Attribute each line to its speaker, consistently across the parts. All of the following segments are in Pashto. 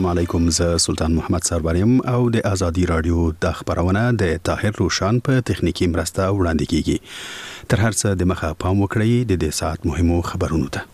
Speaker 1: علیکم، زه سلطان محمد سربریم او د ازادي رادیو د خبرونه د طاهر روشان په تخنیکی مرسته وړاندې کیږي. تر هر څه د مخه پام وکړئ د دې ساعت مهمو خبرونو ته.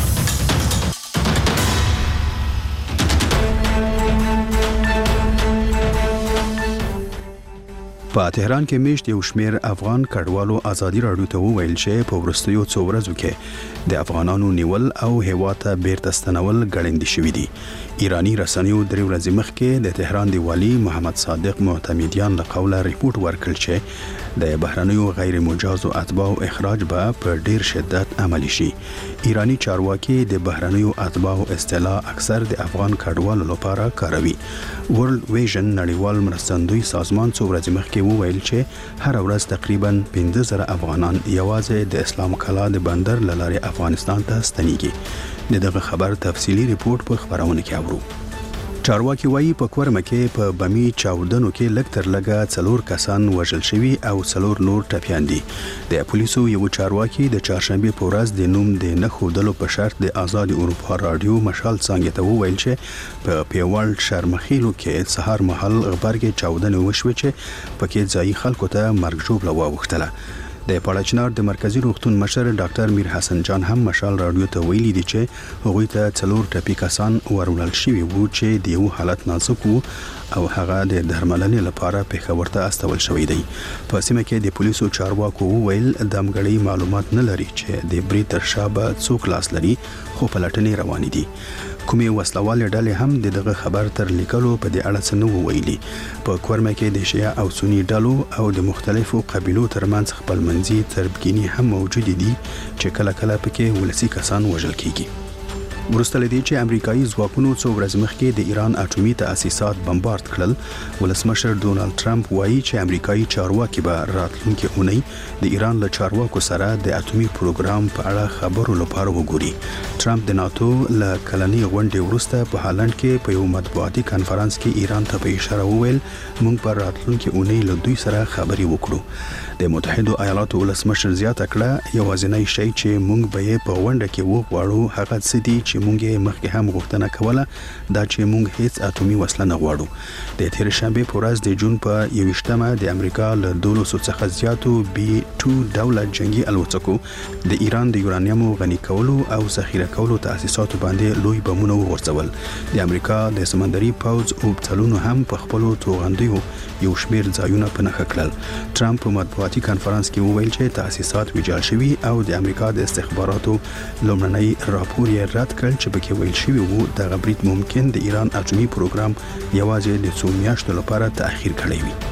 Speaker 1: په تهران کې میشت یو شمیر افغان کډوالو ازادي رادیو ته وویل چې په ورستیو څو ورځو کې د افغانانو نیول او هیواد ته بیرته ستنول ګړندې شوي دي. ایرانی رسنیو درې ورځې مخکې د تهران دی والی محمد صادق معتمدیان له قوله ریپورت ورکړ چې د بهرنیو غیر مجازو اتباعو اخراج به په ډیر شدت عملی شي. ایرانی چارواکي د بهرنیو اتباعو اصطلاح اکثر د افغان کډوالو لپاره کاروي. ورلد ویژن نړیوال مرستندوی سازمان څو ورځې مخکې وویل چې هر ورځ تقریبا 15,000 افغانان یوازې د اسلام کلا د بندر لارې افغانستان ته ستنیږي. دغه خبر تفصیلی ریپورت په خبرونه کې اورو. چارواکي وایي په کورمه کې په بمی چاودنو کې لږ تر لږه 4 کسان وژل شوي او 4 نور ټپیان دي. د پولیسو یو چارواکي د چهارشنبه په ورځ د نوم د نه ښودلو په شرط د آزاد اروپا رادیو مشال څنګه ته وویل چې په پیوال شرمخیلو کې سهار مهال غبرګې چاودنې وشوې چې پکې ځایي خلکو ته مرګ ژوبله واوښتله. د پاړچنار د مرکزی روغتون مشر ډاکټر میر حسن جان هم مشال رادیو ته ویلي دي چې هغوی ته 4 ټپي کسان ورولل شوي وو چې د یو حالت نازک وو او هغه د درملنې لپاره پېښور ته استول شوی دی. په سیمه کې د پولیسو چارواکو ویل دمګړی معلومات نه لري چې د بری تر شابه څوک لاس لري، خو پلټنې روانې دي. کومې وسلوالې ډلې هم دغه خبر تر لیکلو په دې اړه څه نه ویلي. په کورمه کې د شیعه او سنی ډلو او د مختلفو قبیلو ترمنځ خپلمنځي تربګینی هم موجود دي چې کله کله پکې ولسی کسان وژل کیږي. ورسته لدی چې امریکایي ځواکونو څو ورځې مخکې د ایران اټومي تاسیسات بمبارد کړل. ولسمشر ډونالد ټرمپ وایي چې امریکایي چارواکي به راتلونکي اونۍ د ایران له چارواکو سره د اټومي پروګرام په اړه خبرو لپاره وګوري. ټرمپ د ناتو له کلنۍ غونډې وروسته په هالند کې په یو مطبوعاتي کانفرنس کې ایران ته په اشاره وویل موږ په راتلونکي اونۍ له دوی سره خبرې وکړو. د متحده ایالاتو ولسمشر زیاته کړه یوازینی شی چې موږ به یې په غونډه کې وغواړو هغه څه دي چې موږ یې مخکې هم غوښتنه کوله، دا چې موږ هیڅ اټومي وسله نه غواړو. د تیر شنبه په ورځ د جون په 21مه د امریکا له 200 څخه زیاتو B-2 ډوله جنگي الوتکو د ایران د یورانیمو غني کولو او ذخیره کولو تاسیساتو باندې لوی بمونه وغورځول. د امریکا د سمندري پوځ اوبتلونو هم په خپلو توغندیو یو شمیر ځایونه په نښه کړل. ټرمپ په مطبوعاتي کانفرنس کې وویل چې تاسیسات ویجاړ شوي او د امریکا د استخباراتو لومړنی راپور یې رد کړ چې پکې ویل شوی وو د برید ممکن د ایران اټومي پروګرام یوازې د څو میاشتو لپاره تأخیر کړی وي.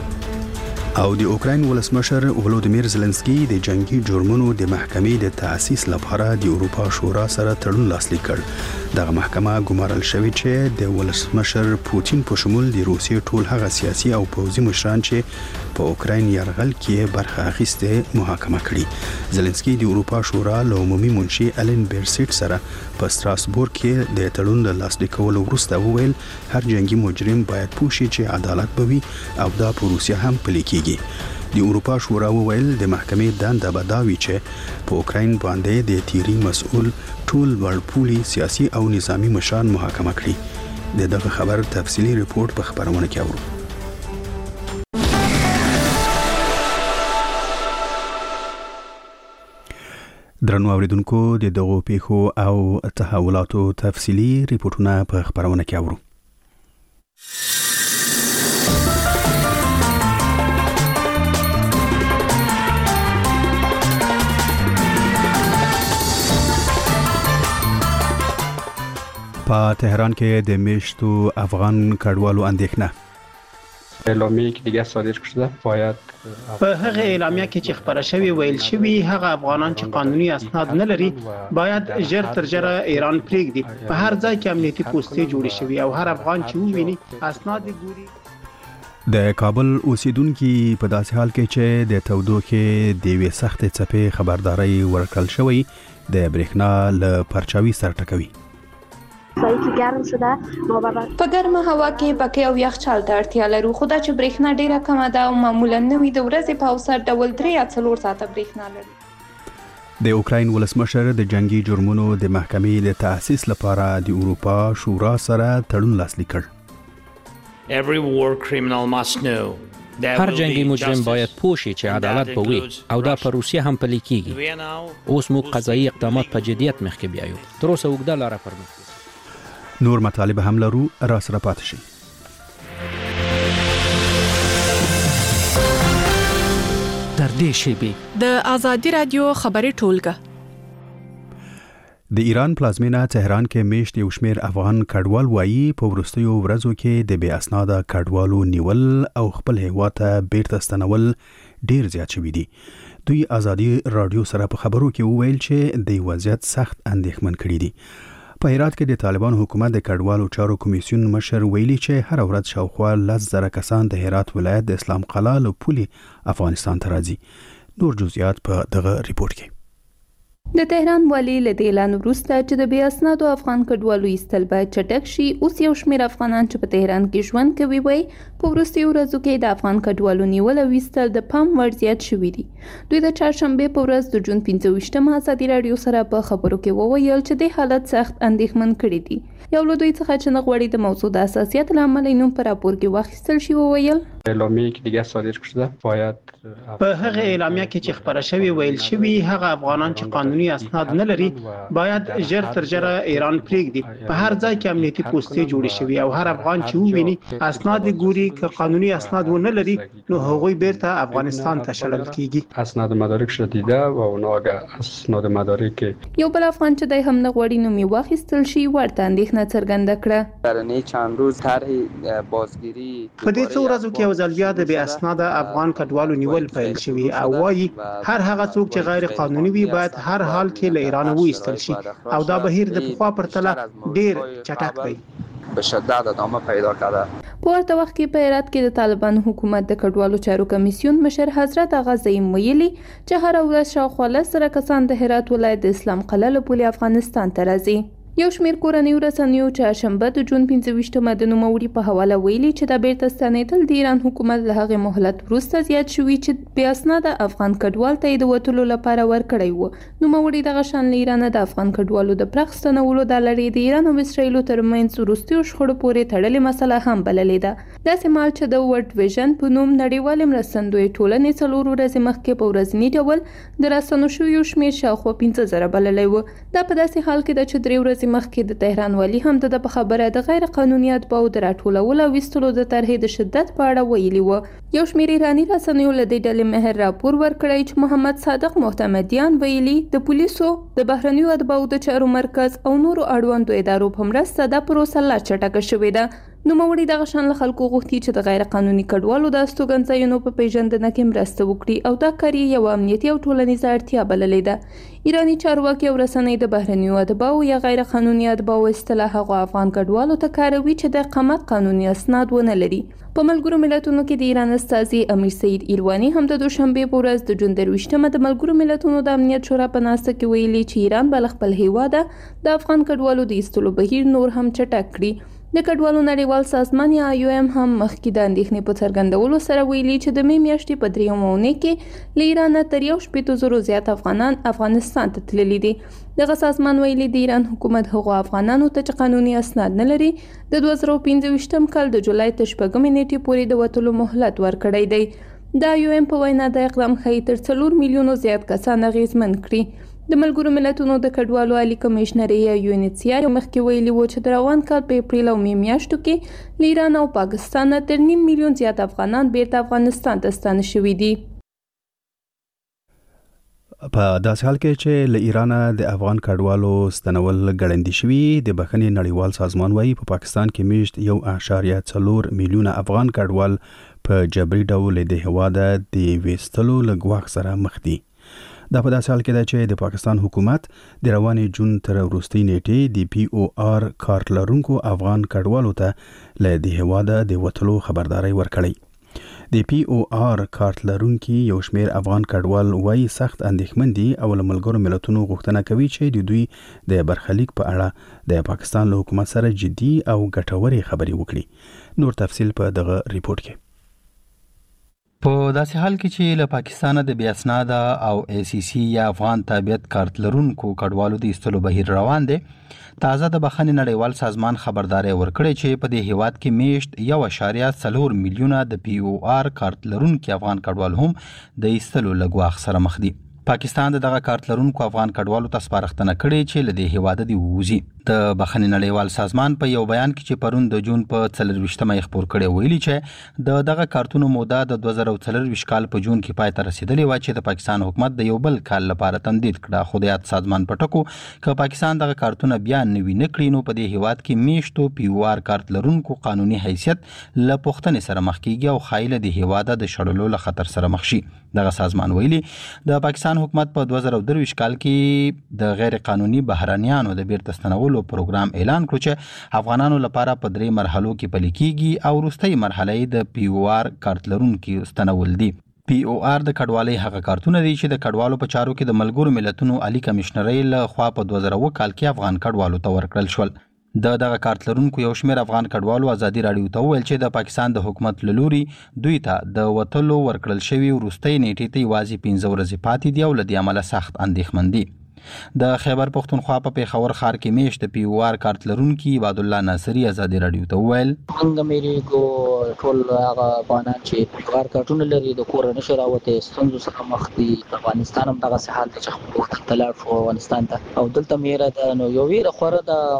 Speaker 1: او د اوکراین ولسمشر ولودیمیر زلنسکی د جنگي جرمونو د محکمې د تأسیس لپاره د اروپا شورا سره تړون لاسلیک کړ. دغه محکمه ګمارل شوی چې د ولسمشر پوتین په شمول د روسیې ټول هغه سیاسي او پوځي مشران چې په اوکراین یرغل کې برخه اخیسته محاکمه کړي. زلنسکی د اروپا شورا له عمومي منشي الین بیرسیټ سره په ستراسبورګ کې د تړون له لاسلیک کولو وروسته وویل هر جنگي مجرم باید پوښي چې عدالت به وي او دا په روسیا هم پلي کیږي. د اروپا شورا وویل د محکمې دنده به دا وي چې په اوکراین باندې د تیری مسؤل ټول ورپولي سیاسي او نظامی مشران محاکمه کړي. دغه خبر تفصیلی ریپورت په خبرونه کې اورو. درنو اوریدونکو د دغو پیښو او تحولاتو تفصیلی ریپورتونه په خبرونه کې اورو. په تهران کې د میشتو افغان کډوالو اندېښنه
Speaker 2: اعلامیه که دیگه صادر شده باید
Speaker 3: په هغه اعلامیه کې چې خبره شوی ویل شوی هغه افغانان چې قانوني اسناد نه لري باید ژر تر ژره ایران پرېږدي. په هر ځای کې امنیتي پوستې جوړې شوي او هر افغان چې وویني اسناد ګوري.
Speaker 1: د کابل اوسیدونکو په داسې حال کې چې د تودوخې د وې سخت څپې خبرداري ورکړل شوی د برېښنا له پرچاوي سره ټکوي.
Speaker 4: ګرم شده
Speaker 5: په ګرمه هوا کې پکې او یخچال ته اړتیا لرو، خو دا چې برېښنا ډیره کمه ده او معمولا نوې د ورځې په اوسط ډول 3 یا 4 ساعته برېښنا لري.
Speaker 1: د اوکراین ولسمشر د جنگي جرمونو د محکمې د تأسیس لپاره د اروپا شورا سره تړون لاسلیک کړ.
Speaker 6: هر جنگي مجرم باید پوه شي چې عدالت به وي او دا په روسیه هم پلی کیږي. اوس موږ قضایي اقدامات په جدیت مخکې بیایو. تر اوسه اوږده لاره پر مخ.
Speaker 1: نور مطالب هم لرو، را سره پاتې شئ.
Speaker 7: در دې شیبې د آزادي رادیو خبري ټولګه.
Speaker 1: د ایران پلازمینه تهران کې میشت یو شمیر افغان کډوال وایي په وروستیو ورځو کې د بې اسناده کډوالو نیول او خپل هیواد ته بیرته ستنول ډیر زیات شوي دي. دوی آزادي رادیو سره په خبرو کې وویل چې د وضعیت سخت اندېښمن کړي دي. په هرات کې د طالبان حکومت د کډوالو چارو کمیسیون مشر ویلي چې هر ورځ شاوخوا 10,000 کسان د هرات ولایت د اسلام قلعه له پولې افغانستان ته راځي. نور جزئیات په دغه ریپورت کې.
Speaker 5: د تهران والی له دې اعلان وروسته چې د بې اسنادو افغان کډوالو ایستل باید چټک شي، اوس یو شمېر افغانان چې په تهران کې ژوند کوي وایي په وروستیو ورځو کې د افغان کډوالو نیول او ایستل د پام وړ زیات شوي دي. دوی د چهارشنبې په ورځ د جون 25 ازادي راډیو سره په خبرو کې وویل چې د حالت سخت اندېښمن کړي دي. یو له دوی څخه چې نه غواړي د موضوع د حساسیت له امله نوم په راپور کې واخیستل شي وویل
Speaker 2: اعلامیه‌ای که دیگه صادر شده باید
Speaker 3: په هغه اعلامیه کې چې خبره شوی ویل شوی هغه افغانان چې قانوني اسناد نه لري باید ژر تر ژره ایران پرېږدي. په هر ځای کې امنیتي پوستې جوړې شوي او هر افغان چې وویني اسناد ګوري که قانوني اسناد و نه لري نو هغوی بیرته افغانستان ته شړل کیږي.
Speaker 2: اسناد مدارک شده دیده و اونها اسناد مدارک
Speaker 5: یو بل افغان چې دای هم نه غواړي نوم یې واخیستل شي ورته اندېښنه څرګنده کړه.
Speaker 8: درنې چند روز طرح بازگیری
Speaker 3: په دې څو ورځو کې یو ځل بیا د بې اسناده افغان کډوالو نیول پیل شوي او وایي هر هغه څوک چې غیر قانوني وي باید هر حال کې له ایران وایستل شي او دا بهیر د پخوا پرتله ډیر چټک دی.
Speaker 8: به شدت ادامه پیدا کرده.
Speaker 5: په ورته وخت کې په هرات کې د طالبان حکومت د کډوالو چارو کمیسیون مشر حضرت آغا زعیم ویلي چې هر ورځ شاوخوا 10,000 کسان د هرات ولایت د اسلام قلعه له پولې افغانستان ته راځي. یو شمیر کورنیو رسنیو چهارشنبه د جون 25 د نوموړي په حواله ویلي چې د بیرته ستنېدل د ایران حکومت له هغې مهلت وروسته زیات شوي چې بې اسناده افغان کډوال ته یې د وتلو لپاره ورکړی و. نوموړي دغه شان له ایرانه د افغان کډوالو د پراخ ستنولو دا لړۍ د ایران او اسرائیلو ترمنځ وروستیو شخړو پورې تړلې مسله هم بللې ده. داسې مهال چې د ورلډ ویژن په نوم نړیوالې مرستندویې ټولنې 4 ورځې مخکې په ورځني ډول د راستنو شویو شمېر شاوخوا 15,000 بللی و. دا په داسې حال کې ده چې 3 ورځې مخکې د تهران والی هم د په خبره د غیر قانوني اتباعو د راټولولو او ویستلو د طرحې د شدت په اړه ویلي و. یو شمېر ایراني رسنیو له دې ډلې مهر راپور ورکړی چې محمد صادق محتمدیان ویلي د پولیسو د بهرنیو اتباعو د چارو مرکز او نورو اړوندو ادارو په مرسته دا پروسه لا چټکه شوې ده. نوموړي دغه شان له خلکو غوښتي چې د غیر قانوني کډوالو د استوګنځایونو په پیژندنه کې مرسته وکړي او دا کار یې یوه امنیتي او ټولنیزه اړتیا بللې ده. ایراني چارواکي او رسنۍ د بهرنیو اتباعو یا غیر قانوني اتباعو اصطلاح هغو افغان کډوالو ته کاروي چې د اقامت قانوني اسناد ونه لري. په ملګرو ملتونو کې د ایران استازي امیر سعید ایلواني هم د دوشنبې په ورځ د جون 23 د ملګرو ملتونو د امنیت شورا په ناسته کې ویلي چې ایران به له خپل هیواده د افغان کډوالو د ایستلو بهیر نور هم چټک کړي. د کډوالو نړیوال سازمان یا IOM هم مخکې د اندېښنې په څرګندولو سره ویلي چې د مې میاشتې په 3 اونۍ کې له ایرانه تر 1.0 زیات افغانان افغانستان ته تللي دي. دغه سازمان ویلي د ایران حکومت هغو افغانانو ته چې قانوني اسناد نه لري د 2015 کال د جولای تر 4 نیټې پورې د وتلو مهلت ورکړی دی. د IOM په وینا د اقدام ښایي تر 4 میلیونو زیات کسان اغېزمن کړي. د ملګرو ملتونو د کډوالو عالی کمشنر یا UNHCR مخکې ویلي و چې د روان کال په اپریل او مې میاشتو کې له ایران او پاکستان تر 9 میلیون زیات افغانان بیرته افغانستان ته ستانه شوي دي.
Speaker 1: په داسې حال کې چې له ایران د افغان کډوالو ستنول ګړندي شوي، د بخښنې نړیوال سازمان وایي په پاکستان کې میشت 1.4 میلیونه افغان کډوال په جبري ډول د هیواده د ویستلو له ګواښ سره مخ دي. دا په داسې حال کې ده چې د پاکستان حکومت د روانې جون تر وروستۍ نیټې د POR کارت لرونکو افغان کډوالو ته له د هیواده د وتلو خبرداري ورکړی. د POR کارت لرونکي یو شمیر افغان کډوال وایي سخت اندېښمن دي او له ملګرو ملتونو غوښتنه کوي چې د دوی د برخلیک په اړه د پاکستان له حکومت سره جدي او ګټورې خبرې وکړي. نور تفصیل په دغه ریپورت کې. په داسې حال کې چې له پاکستانه د بې اسناده او ACC یا افغان تابعیت کارت لرونکو کډوالو د ایستلو بهیر روان دی، تازه د بخښنې نړیوال سازمان خبرداري ورکړې چې په دې هیواد کې میشت 1.4 میلیونه د POR کارت لرونکو افغان کډوال هم د ایستلو له ګواښ سره مخ دي. پاکستان دغه کارت لرونکو افغان کډوالو ته سپارښتنه کړې چې له دې هیواده دی ووځي. د بخښنې نړیوال سازمان په یو بیان کې چې پرون د جون په 24مه خبر کړی ویلي چې دغه کارتونو موده د 2024 کال په جون کې پای ته رسیدلې و چې د پاکستان حکومت د یو بل کال لپاره تمدید کړه. خو د یاد سازمان په ټکو که پاکستان دغه کارتونه بیا نوي نه کړي نو په دې هیواد کې میشتو POR کارت لرونکو قانوني حیثیت له پوښتنې سره مخ کیږي او خایله د هیواده د شړلو له خطر سره مخ شي. دغه سازمان ویلي د پاکستان حکومت په 2023 کال کې د غیر قانوني بهرانيانو د بیرته ستنولو پروګرام اعلان کړ چې افغانانو لپاره په 3 مرحلو کې پلي کیږي او وروستۍ مرحله د POR کارت لرونکو ستنول دي. POR د کډوالۍ هغه کارتونه دي چې د کډوالو په چارو کې د ملګرو ملتونو عالی کمشنرۍ له خوا په 2000 کال کې افغان کډوالو ته ورکړل شول. دغه کارت لرونکو یو شمېر افغان کډوالو ازادي راډیو ته وویل چې د پاکستان د حکومت له لوري دوی ته د وټلو ورکړل شوی وروستۍ نیټې ته یوازې 15 ورځې پاتې دي او له دې عمله سخت اندېښمن دي. د خیبر پختونخوا په پیښور ښار کې میشت POR کارت لرونکي عبد الله ناصری ازادي راډیو ته وویل
Speaker 9: څنګه مې کو ټول هغه افغانان چې POR کارتونه لري د کور نه شراوته ستونزو سره مخ دي. افغانستان هم دغه حال ته چې وخت تلار شو افغانستان ته او دلته میره د نو یو ویره خوره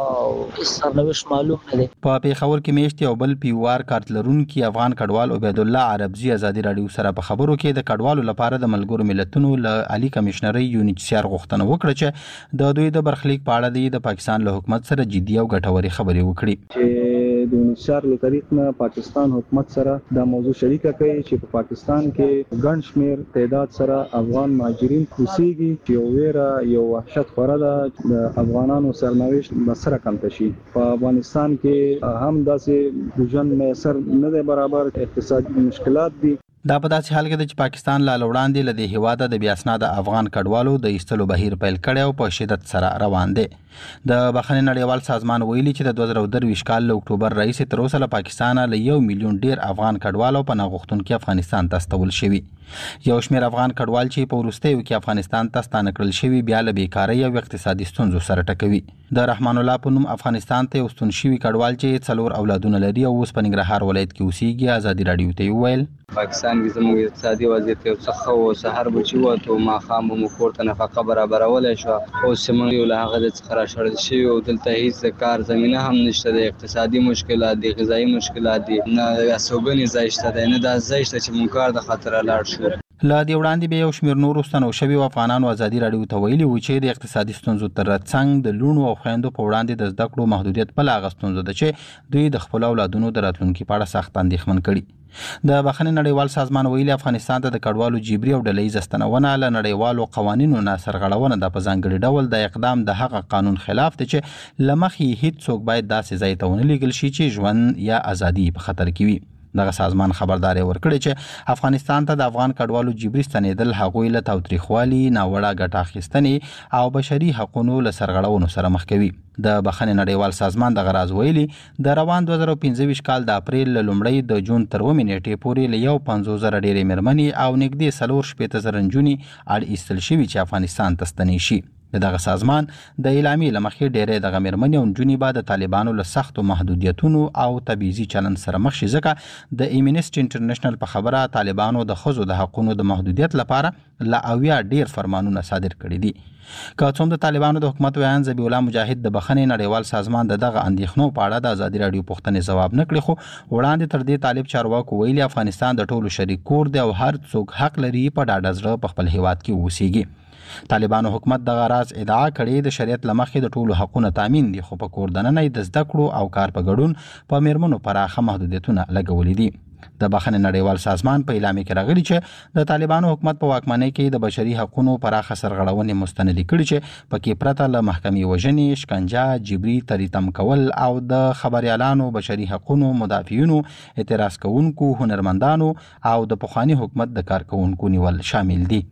Speaker 9: د سرنوشت معلوم نه دي.
Speaker 1: په پیښور کې میشت یو بل POR کارت لرونکي افغان کډوال عبد الله عربزي ازادي راډیو سره په خبرو کې د کډوالو لپاره د ملګرو ملتونو له عالی کمشنرۍ UNHCR غوښتنه وکړه چې د دوی د برخلیک په اړه د پاکستان له حکومت سره جدي او ګټوري خبرې وکړي.
Speaker 10: چې د UNHCR له طریق نه پاکستان حکومت سره د موضوع شریکه کوي چې په پاکستان کې ګڼ شمیر تعداد سره افغان مهاجرین اوسېږي چې یو ویره یو وحشت خوره ده د افغانانو سرنوشت مسره کم شي. په افغانستان کې هم داسې د ژوند میسر نه دی برابر، اقتصادي مشکلات دي.
Speaker 1: دا په داسې حال کې د پاکستان لا وړاندې له دې هیواده د بې اسناده افغان کډوالو د ایستلو بهیر پیل کړی او په شدت سره روان دی. د بخښنې نړیوال سازمان ویلي چې د 2023 کال له اکتوبر راهیسې تر اوسه له پاکستان له 1 میلیون ډیر افغان کډوالو په ناغوښتونکو افغانستان ته استول شوي. یو شمېر افغان کډوال چې په وروستیو کې افغانستان ته ستانه کړل شوي بیا له بیکارۍ او اقتصادي ستونزو سره ټکوي. د رحمان الله په نوم افغانستان ته وستون شوي کډوال چې 4 اولادونه لري او اوس په ننګرهار ولایت کې اوسېږي ازادي راډیو ته ویل
Speaker 8: پاکستان کې زموږ اقتصادي وضعیت یو څه ښه و، سهار به چې وته ماښام به مو کور ته نفقه برابرولی شوه. اوس چې موږ یو له هغه د څخه راشړل شوي او دلته هېڅ د کار زمینه هم نشته، د اقتصادي مشکلات دي، غذایي مشکلات دي، نه استوګنې ځای شته دی، نه دا ځای شته چې موږ کار د خطره لاړ شو.
Speaker 1: له دې وړاندې به یو شمېر نورو ستنو شوي افغانانو ازادي راډیو ته ویلي و چې د اقتصادي ستونزو تر څنګ د لوڼو او خویندو په وړاندې د زده کړو محدودیت بله هغه ستونزه ده چې دوی د خپلو اولادونو د راتلونکي په اړه سخت اندېښمن کړي. د بخښنې نړیوال سازمان ویلي افغانستان ته د کډوالو جبري او ډلهییزه ستنونه له نړیوالو قوانینو نه سرغړونه ده. په ځانګړي ډول د اقدام د هغه قانون خلاف دی چې له مخې هیڅ څوک باید داسې ځای ته ونه لیږل شي چې ژوند یا ازادي په خطر کې وي. دغه سازمان خبرداري ورکړي چې افغانستان ته د افغان کډوالو جبري ستنېدل هغوی له تاوتریخوالي، ناوړه ګټه اخیستنې او بشري حقوقو له سرغړونو سره مخ کوي. د بخښنې نړیوال سازمان دغه راز ویلي د روان 2025 کال د اپریل له لومړۍ د جون تر 9 نیټې پورې له 50,000 ډېرې مېرمنې او نږدې 4,000 نجونې اړ ایستل شوي چې افغانستان ته ستنې شي. دغه سازمان د اعلامیې له مخې ډېری دغه مېرمنې او نجونې به د طالبانو له سختو محدودیتونو او تبعیضي چلند سره مخ شي، ځکه د ایمنسټي انټرنیشنل په خبره طالبانو د ښځو د حقونو د محدودیت لپاره له 80 ډېر فرمانونه صادر کړي دي. که څوم د طالبانو د حکومت ویان ذبیح الله مجاهد د بخښنې نړیوال سازمان دغه اندېښنو په اړه د ازادي راډیو پوښتنې ځواب نه کړي، خو وړاندې تر دې طالب چارواکو ویلي افغانستان د ټولو شریک کور دی او هر څوک حق لري په ډاډه زړه په خپل هیواد کې اوسیږي. طالبانو حکومت دغه راز ادعا کړې د شریعت له مخې د ټولو حقونه تامین دي، خو په کور دننه د زده کړو او کار په ګډون په مېرمنو پراخه محدودیتونه لګولي دي. د بخښنې نړیوال سازمان په اعلامیه کې راغلي چې د طالبانو حکومت په واکمنۍ کې د بشري حقوقو پراخه سرغړونې مستندې کړي چې پکې پرته له محکمې وژنې، شکنجه، جبري تریتم کول او د خبريالانو، بشري حقوقو مدافعینو، اعتراض کوونکو، هنرمندانو او د پخواني حکومت د کارکونکو نیول شامل دي.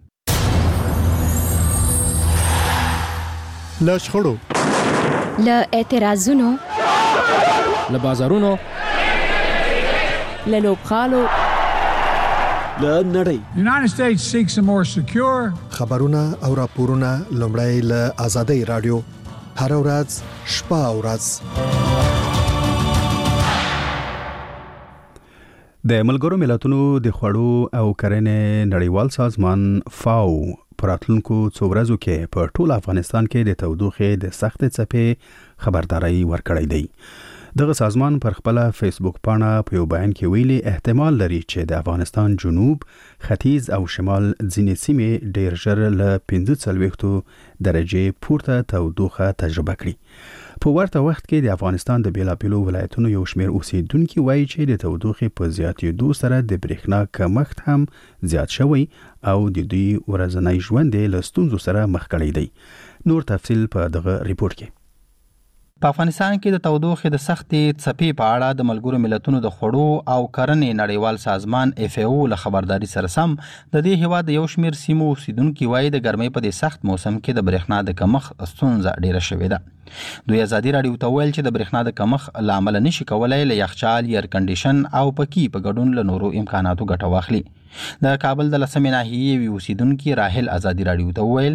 Speaker 11: له شخړو،
Speaker 12: له اعتراضونو،
Speaker 6: له بازارونو،
Speaker 7: له لوبغالو،
Speaker 12: د نړۍ.
Speaker 11: خبرونه او راپورونه لومړی له آزادۍ رادیو هر ورځ شپه او ورځ.
Speaker 1: د ملګرو ملتونو د خوړو او کرنې نړیوال سازمان فاو پراتلونکو څو ورځو کې په ټول افغانستان کې د تودوخې د سخت څپې خبرداري ورکړې دی. دغه سازمان پر خپل فیسبوک پاڼه په یو بیان کې ویلي احتمال لري چې د افغانستان جنوب، ختیځ او شمال ځینې سیمې ډېر ژر له 45 درجې پورته تودوخه تجربه کړي. په ورته وخت کې د افغانستان د بیلابیلو ولایتونو یو شمېر اوسیدونکي وایي چې د تودوخې په زیاتېدو سره د برېښنا کمښت هم زیات شوی او د دوی ورځنی ژوند له ستونزو سره مخ کړی دی. نور تفصیل په دغه ریپورت کې.
Speaker 13: په افغانستان کې د تودوخې د سختې څپې په اړه د ملګرو ملتونو د خوړو او کرنې نړیوال سازمان FAO له خبرداري سره سم د دې هیواد یو شمېر سیمو اوسیدونکي وایي د ګرمۍ په دې سخت موسم کې د برېښنا د کمښت ستونزه ډېره شوې ده. دوی ازادي راډیو ته ویل چې د برېښنا د کمښت له امله نشي کولای له یخچال، ایر کنډیشن او پکې په ګډون له نورو امکاناتو ګټه واخلي. د کابل د لسمې ناحیې وی اوسیدونکي راحل ازادي راډیو ته ویل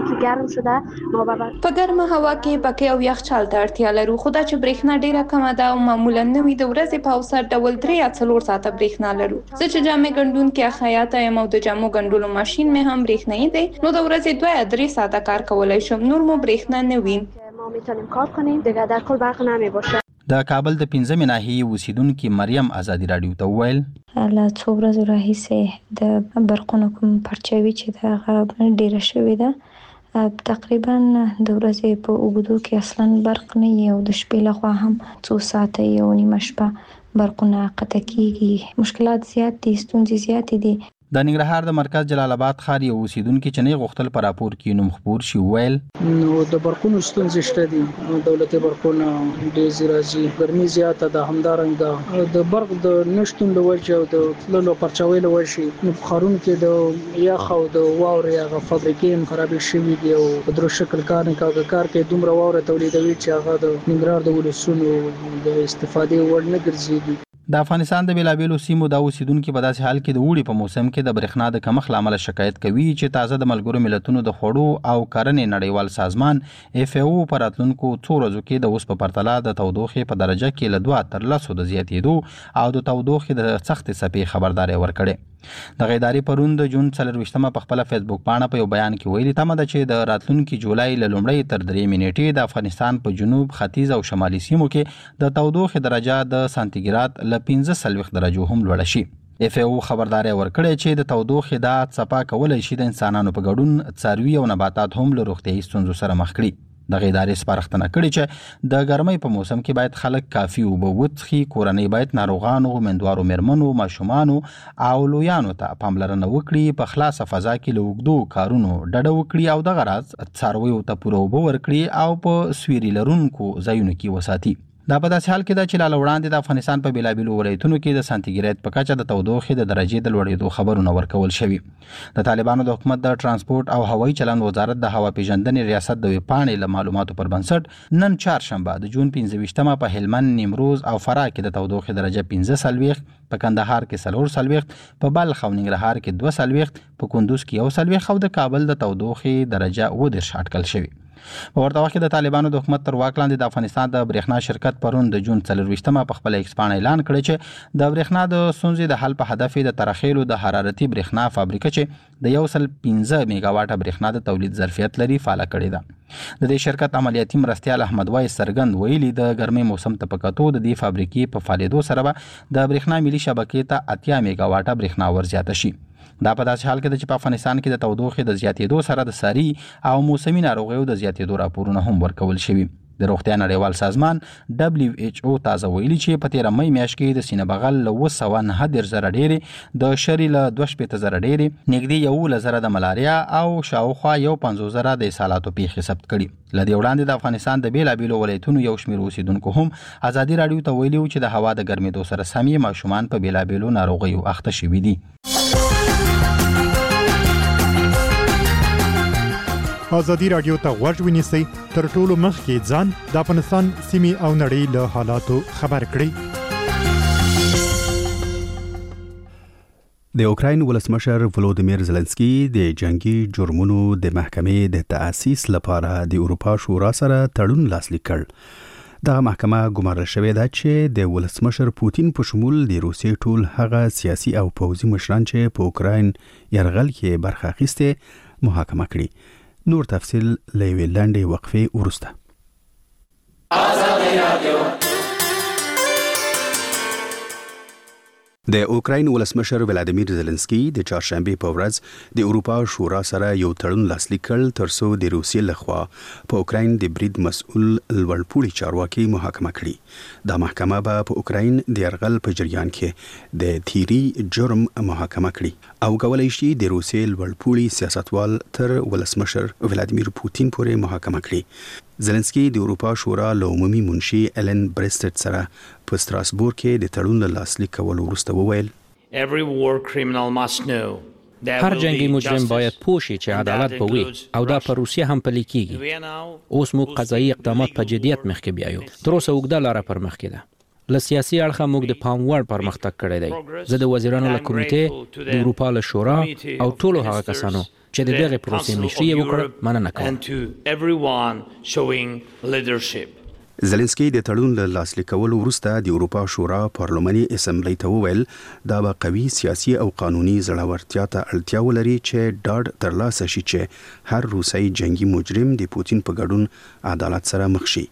Speaker 5: په ګرمه هوا کې پکې او یخچال ته اړتیا لرو، خو دا چې برېښنا ډیره کمه ده او معمولا نوې د ورځې په اوسط ډول 3 یا 4 ساعته برېښنا لرو. زه چې جامې ګنډونکې خیاطه یم او د جامو ګنډلو ماشین مې هم برېښنایي دی، نو د ورځې 2 یا 3 ساعته کار کولی شم، نور مو برېښنا نه وي.
Speaker 4: ما میتونیم کار کنیم دیگه در کل برق نمی باشه.
Speaker 13: د کابل د 15مې ناحیې اوسیدونکي مریم ازادي راډیو ته ویل
Speaker 14: له څو ورځو راهیسې د برقونو کوم پرچاوي چې دا ډیره شوې ده، تقریبا د ورځې په اوږدو کې اصلا برق نه وي او د شپې لخوا هم 2 ساعته یو نیمه شپه برقونه قطع کیږي. مشکلات زیات دي، ستونزې زیاتې دي.
Speaker 13: د ننګرهار د مرکز جلال آباد ښار یو اوسیدونکي چې نه غوښتل په راپور کې نوم خپور شي ویل
Speaker 15: نو د برقونو ستونزې شته دي، دولتي برقونه ډېر راځي، ګرمي زیاته ده، همدارنګه د برق د نشتون له وجې او د تللو پرچاوي له وجې نو په ښارونو کې د یخ او د واورې هغه فابریکې هم خرابې شوي دي او په درو شکل کار نه کوي، کار کې دومره واوره تولیدوي چې هغه د ننګرهار د ولسونو د استفادې وړ نه ګرځېږي.
Speaker 13: د افغانستان د بیلابیلو سیمو د اوسیدونکو په داسې حال کې د اوړي په موسم کې د برېښنا د کمښت لامل شکایت کوي چې تازه د ملګرو ملتونو د خوړو او کرنې نړیوال سازمان FAO په راتلونکو څو ورځو کې د اوس په پرتله د تودوخې په درجه کې له 2 تر 10 د زیاتېدو او د تودوخې د سخت څپې خبرداري ورکړې. د غیداری پرون د جون 24مه په خپل فیسبوک پاڼه په یو بیان کې ویلي تمه ده چې د راتلونکي جولای له لومړۍ تر 3 نیټې د افغانستان په جنوب، ختیځ او شمالي سیمو کې د تودوخې درجه د سانتیګراد له 15 درجو هم لوړه شي. FAO خبرداري ورکړې چې د تودوخې دا څپه کولای شي د انسانانو په ګډون څاروي او نباتات هم له روغتیايي ستونزو سره مخ کړي. د غیداري سپارښتنه کړې چې د ګرمۍ په موسم کې باید خلک کافي اوبه وڅښي، کورنۍ باید ناروغانو، مندوارو مېرمنو، ماشومانو او لویانو ته پاملرنه وکړي، په خلاصه فضا کې له اوږدو کارونو ډډه وکړي او دغه راز څارویو ته پوره اوبه ورکړي او په سویري لرونکو ځایونو کې وساتي. دا په داسې حال کې ده چې لاله وړاندې د افغانستان په بیلابیلو ولایتونو کې د سانتیګراد په کچه د تودوخې د درجې د لوړېدو خبرونه ورکول شوي. د طالبانو د حکومت د ترانسپورت او هوایي چلند وزارت د هوا پیژندنې ریاست د ویبپاڼې له معلوماتو پر بنسټ نن چهارشنبه د جون 25مه په هلمند، نیمروز او فراه کې د تودوخې درجه 15، په کندهار کې 40، په بلخ او ننګرهار کې 42، په کندوز کې 41 او د کابل د تودوخې درجه 29 اټکل شوی. په ورته وخت کې د طالبانو د حکومت تر واک لاندې د افغانستان د برېښنا شرکت پرون د جون 24مه په خپل ایکس پاڼه اعلان کړی چې د برېښنا د ستونزې د حل په هدف د ترخیلو د حرارتي برېښنا فابریکه چې د 115 میگاواټه برېښنا د تولید ظرفیت لري فعاله کړې ده. د دې شرکت عملیاتي مرستیال احمد وایس څرګند ویلي د ګرمۍ موسم ته په کتو د دې فابریکې په فعالیدو سره به د برېښنا ملي شبکې ته 80 میگاواټه برېښنا ورزیاته شي. دا په داسې حال کې ده چې په افغانستان کې د تودوخې د زیاتېدو سره د ساري او موسمي ناروغیو د زیاتېدو راپورونه هم ورکول شوي. د روغتیا نړیوال سازمان WHO تازه ویلي چې په 13 مې میاشت کې د سینه بغل له 209,000 ډېرې، د شری له 2,000 ډېرې، نږدې 11,000 د ملاریا او شاوخوا 15,000 د اسهالاتو پیښې ثبت کړي. لدې وړاندې د افغانستان د بیلابیلو ولایتونو یو شمېر اوسیدونکو هم ازادي راډیو ته ویلي چې د هوا د ګرمېدو سره سم ماشومان په بیلابیلو ناروغیو اخته شوي دي.
Speaker 11: ازادي راډیو ته غوږ ونیسئ، تر ټولو مخکې ځان د افغانستان سیمې او نړۍ له حالاتو خبر کړئ.
Speaker 1: د اوکراین ولسمشر ولودیمیر زلنسکی د جنگي جرمونو د محکمې د تأسیس لپاره د اروپا شورا سره تړون لاسلیک کړ. دا محکمه ګمارل شوې ده چې د ولسمشر پوتین په شمول د روسیې ټول هغه سیاسي او پوځي مشران چې په اوکراین یرغل کې برخه اخیسته محاکمه کړي. نور تفصیل له یوې لنډې وقفې وروسته. د اوکراین ولسمشر ولادیمیر زلنسکی د چهارشنبه په ورځ د اروپا شورا سره یو تړون لاسلیک کړ ترڅو د روسیې لخوا په اوکراین د برید مسؤل لوړپوړي چارواکي محاکمه کړي. دا محکمه به په اوکراین د یرغل په جریان کې د تیری جرم محاکمه کړي او کولای شي د روسیې لوړپوړي سیاستوال تر ولسمشر ولادیمیر پوتین پورې محاکمه کړي. زلنسکی د اروپا شورا له عمومي منشي ایلن برستت سره په ستراسبورګ کې د تړون لاسلیک کولو وروسته وویل
Speaker 6: هر جنگي مجرم باید پوه شي چې عدالت به وي او دا په روسیه هم پلي کیږي. اوس موږ قضایي اقدامات په جدیت مخکې بیایو. تر اوسه اوږده لاره پر مخکې ده. له سیاسي اړخه موږ د پام وړ پرمختګ کړی دی. زه د وزیرانو له کمیټې، د اروپا له شورا او ټولو هغه کسانو چې د دغه پروسې مشري وکړه مننه کوم.
Speaker 1: زلنسکی د تړون له لاسلیک کولو وروسته د اروپا شورا پارلماني اسمبلی ته وویل دا به قوي سیاسي او قانوني زړورتیا ته اړتیا ولري چې ډاډ ترلاسه شي چې هر روسي جنگي مجرم د پوتین په ګډون عدالت سره مخ شي.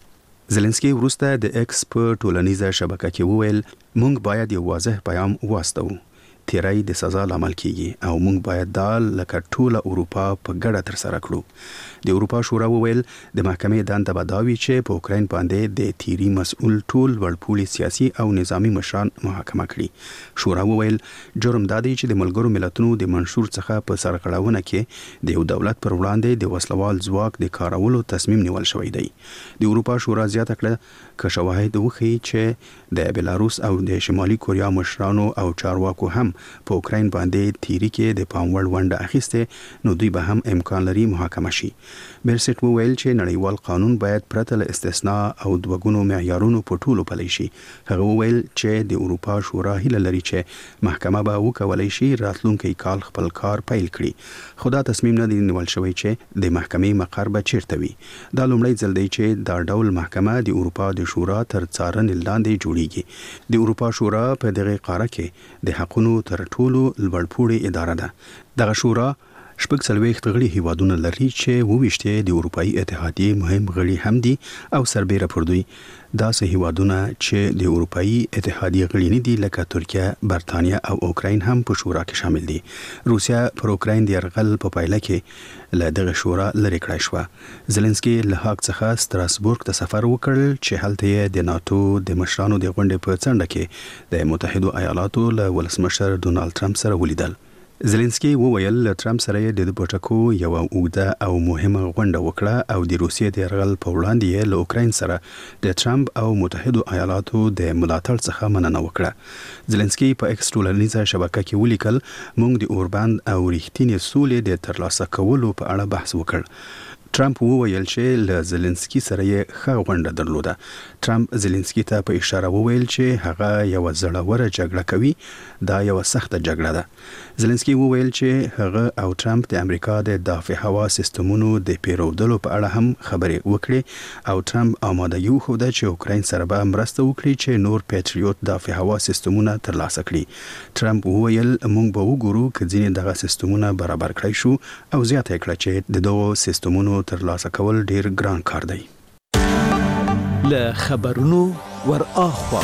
Speaker 1: زلنسکی وروسته د ایکس په ټولنیزه شبکه کې وویل موږ باید یو واضح پیغام واستو. تیرای د سزا لامل کیږي او موږ باید دا لکه ټوله اروپا په ګډه تر سره کړو. د اروپا شورا وویل د محکمې دنده به دا وي چې په اوکراین باندې د تیری مسؤل ټول وړپوړي سیاسي او نظامی مشران محاکمه کړي. شورا وویل جرم دا دی چې د ملګرو ملتونو د منشور څخه په سرغړونه کې د یو دولت پر وړاندې د وسلوال ځواک د کارولو تصمیم نیول شوی دی. د اروپا شورا زیاته کړه که شواهد وښيي چې د بلاروس او د شمالي کوریا مشرانو او چارواکو هم په اوکراین باندې تیری کې د پام وړ ونډه اخیسته نو دوی به هم امکان لري محاکمه شي. برسټ وویل چې نړیوال قانون باید پرته له استثناء او دوګونو معیارونو په ټولو پلی شي. هغه وویل چې د اروپا شورا هیله لري چې محکمه به وکولای شي راتلونکي کال خپل کار پیل کړي. خو دا تصمیم نه دی نیول شوی چې د محکمې مقر به چیرته وي. دا لومړی ځل دی چې دا ډول محکمه د اروپا د شورا تر څارنې لاندې جوړیږي. د اروپا شورا په دغه قاره کې د حقوقو تر ټولو لوړپوړي اداره ده. دغه شورا شپږ څلوېښت غړي هیوادونه لري چې وویشته د اروپאי اتحادیې مهم غړي هم دي او سربېره پر دوی داسې هیوادونه چې د اروپאי اتحادیې غړي نه دي لکه ترکیه، برتانیا او اوکراین هم په شورا کې شامل دي. روسیا پر اوکراین د یرغل په پایله کې له دغه شورا لرې کړای شوه. زلنسکی له هاګ څخه ستراسبورګ ته سفر وکړ چې هلته یې د ناتو د مشرانو د غونډې په څنډه کې د متحده ایالاتو له ولسمشر ډونالد ټرمپ سره ولیدل. زلنسکی وویل له ټرمپ سره د پټکو یو اوږده او مهمه غونډه وکړه او د روسیې د یرغل په وړاندې له اوکراین سره د ټرمپ او متحده ایالاتو د ملاتړ څخه مننه وکړه. زلنسکی په ایکس ټولنیزه شبکه کې ولیکل موږ د اورباند او ریښتینې سولې د ترلاسه کولو په اړه بحث وکړ. ټرمپ وویل چې له زلنسکی سره یې ښه غونډه درلوده. ټرمپ زلنسکی ته په اشاره وویل چې هغه یو زړوره جګړه کوي. دا یو سخته جګړه ده. زلنسکی وویل چې هغه او ټرمپ د امریکا د دفاع هوا سیستمونو د پیرودلو په اړه هم خبرې وکړي او ټرمپ آمادګي وښوده چې اوکراین سره به مرسته وکړي چې نور پیټریوټ دفاع هوا سیستمونه ترلاسه کړي. ټرمپ وویل موږ به وګورو چې ځینې دغه سیستمونه برابر کړای شو او زیاته کړه چې د دغو سیستمونو ترلاسه کول ډیر ګران کار دی.
Speaker 12: له خبرونو ور اخوا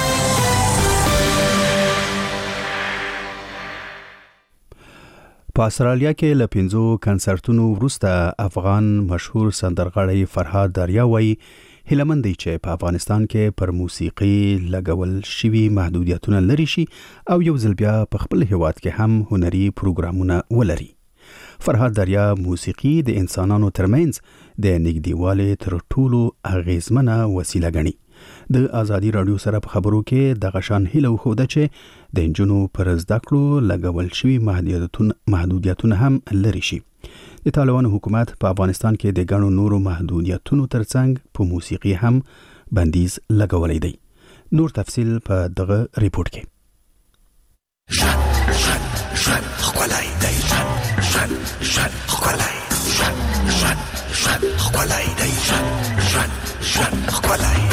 Speaker 1: په استرالیا کې له 5 کنسرتونو وروسته افغان مشهور سندرغاړی فرهاد دریا وایي هیلمن دی چې په افغانستان کې پر موسیقي لګول شوي محدودیتونه لري شي او یو ځل بیا په خپل هیواد کې هم هنري پروګرامونه ولري. فرهاد دریا موسیقي د انسانانو ترمنځ د نږدېوالي تر ټولو اغیزمنه وسیله ګڼي. د ازادي رادیو سره په خبرو کې د غشان هیله وخوده چې د انجونو پر زده کړو لګول شوي محدودیتونه هم لري شي. د طالبانو حکومت په افغانستان کې د ګڼو نورو محدودیتونو ترڅنګ په موسیقي هم بندیز لګولای دی. نور تفصیل په دغه ریپورت کې.
Speaker 12: ژوند ښکلی دی ژوند ښکلی ژوند ښکلی دی ژوند ښکلی.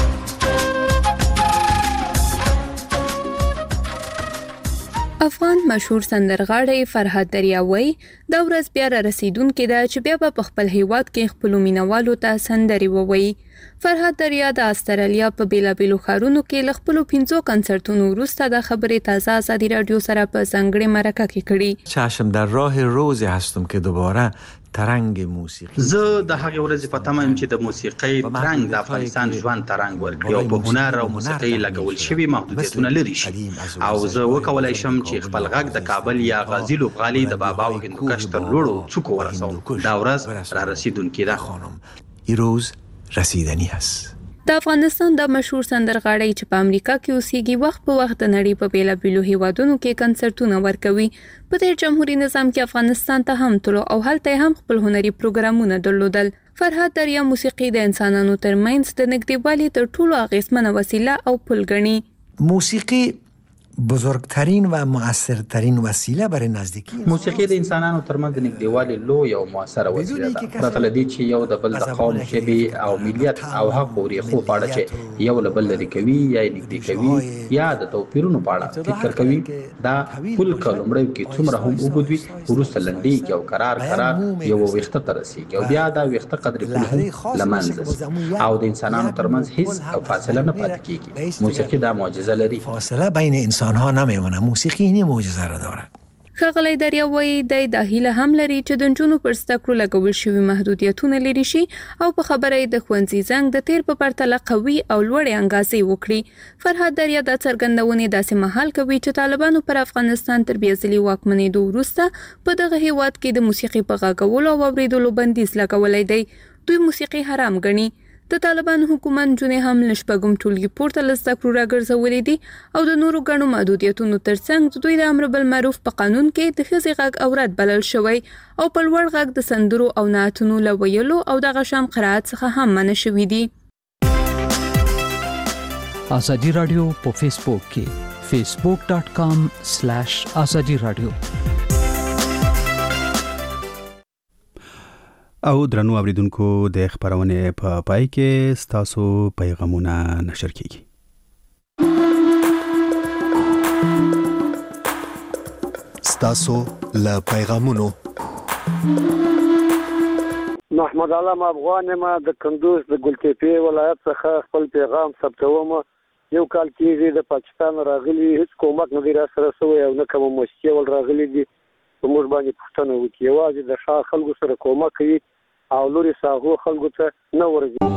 Speaker 5: افغان مشهور سندرغاړی فرهاد دریاوی دا ورځ بیا را رسیدونکې ده چې بیا په خپل هیواد کې خپلو مینوالو ته سندرې ووایي. فرهاد دریا د استرالیا په بیلابیلو ښارونو کې له خپلو 5 کنسرتونو وروسته د خبرې تازه آزادي رادیو سره په ځانګړې مرکه کې کړي.
Speaker 16: چشم در راه روزی هستم که دوباره ترنګ موسیقي.
Speaker 17: زه د هغه ورځې په تمه یم چې د موسیقۍ ترنګ د افغانستان ژوند ترنګ ورکړي او په هنر او موسیقۍ لګول شوي محدودیتونه لري شي او زه وکولای شم چې خپل غږ د کابل یا غازی لوبغالي د بابا او هندوکش تر لوړو څوکو ورسوم. دا ورځ را رسیدونکې ده.
Speaker 16: این روز رسیدنی است.
Speaker 5: د افغانستان د مشهور سندرغاړی چې په امریکا کې اوسېږي وخت په وخت د نړۍ په بیلابیلو هیوادونو کې کنسرتونه ورکوي. په تیر جمهوریت نظام کې افغانستان ته هم تلو او هلته هم خپل هنري پروګرامونه درلودل. فرهاد دریا موسیقي د انسانانو ترمنځ د نږدېوالي تر ټولو اغیزمنه وسیله او پل ګڼي.
Speaker 16: موسیقی بزرگترین و مؤثرترین وسیله برای نزدیکی.
Speaker 17: موسیقي د انسانانو ترمنځ د نږدېوالي لوی او مؤثره وسیله ده. پرته له دې چې یو د بل د قوم، ژبې او ملیت او حق ریښو په اړه چې یو له بل لرې کوي یا یې نږدې کوي یا د توپیرونو په اړه فکر کوي، دا پل که لومړی کې څومره هم اوږد وي وروسته لنډېږي او قرار یو ویښته ته رسېږي او بیا دا ویښته قدر پل هم له منځه ځي او د انسانانو ترمنځ هیڅ او فاصله نه پاتې کېږي. موسیقي دا معجزه لري.
Speaker 16: فاصله بین انسانها نمیمونه. موسیقی این معجزه را داره.
Speaker 5: ښاغلی دریاوی د هیله هم لري چې د نجونو پر زده کړو لګول شوي محدودیتونه لرې شي او په خبره یې د ښوونځي زنګ د تیر په پرتله قوي او لوړې انګازې وکړي. فرهاد دریا دا څرګندونې داسې مهال کوي چې طالبانو پر افغانستان تر بیا ځلې واکمنېدو وروسته په دغه هیواد کې د موسیقي په غږولو او اورېدلو بندیز لګولی دی. دوی موسیقي حرام ګڼي. د طالبانو حکومت نجونې هم له شپږم ټولګي پورته له زده کړو راګرځولې دي او د نورو ګڼو محدودیتونو ترڅنګ د دوی د امر بالمعروف په قانون کې د ښځې غږ عورت بلل شوی او په لوړ غږ د سندرو او نعتونو له ویلو او دغه شان قرائت څخه هم منع شوي دي.
Speaker 12: آزادي رادیو په فیسبوک کې facebook.com/azadi radio.
Speaker 1: او درنو اوریدونکو د خبرونه په پای کې ستاسو پیغامونه نشر کیږي.
Speaker 11: ستاسو له پیغامونو
Speaker 18: محمد علم افغان ما د کندوز د ګلتېپې ولایت څخه خپل پیغام ثبتوم. یو کال کېږي د پاکستان راغلي هیڅ کومک نه دی را سره شوی او نه کوم مشکل راغلي دي. په موږ باندې پوښتنه وکړي یوازې د شاه خلکو سره کومک کوي او لوري ساغو خلکو ته نه ورځي.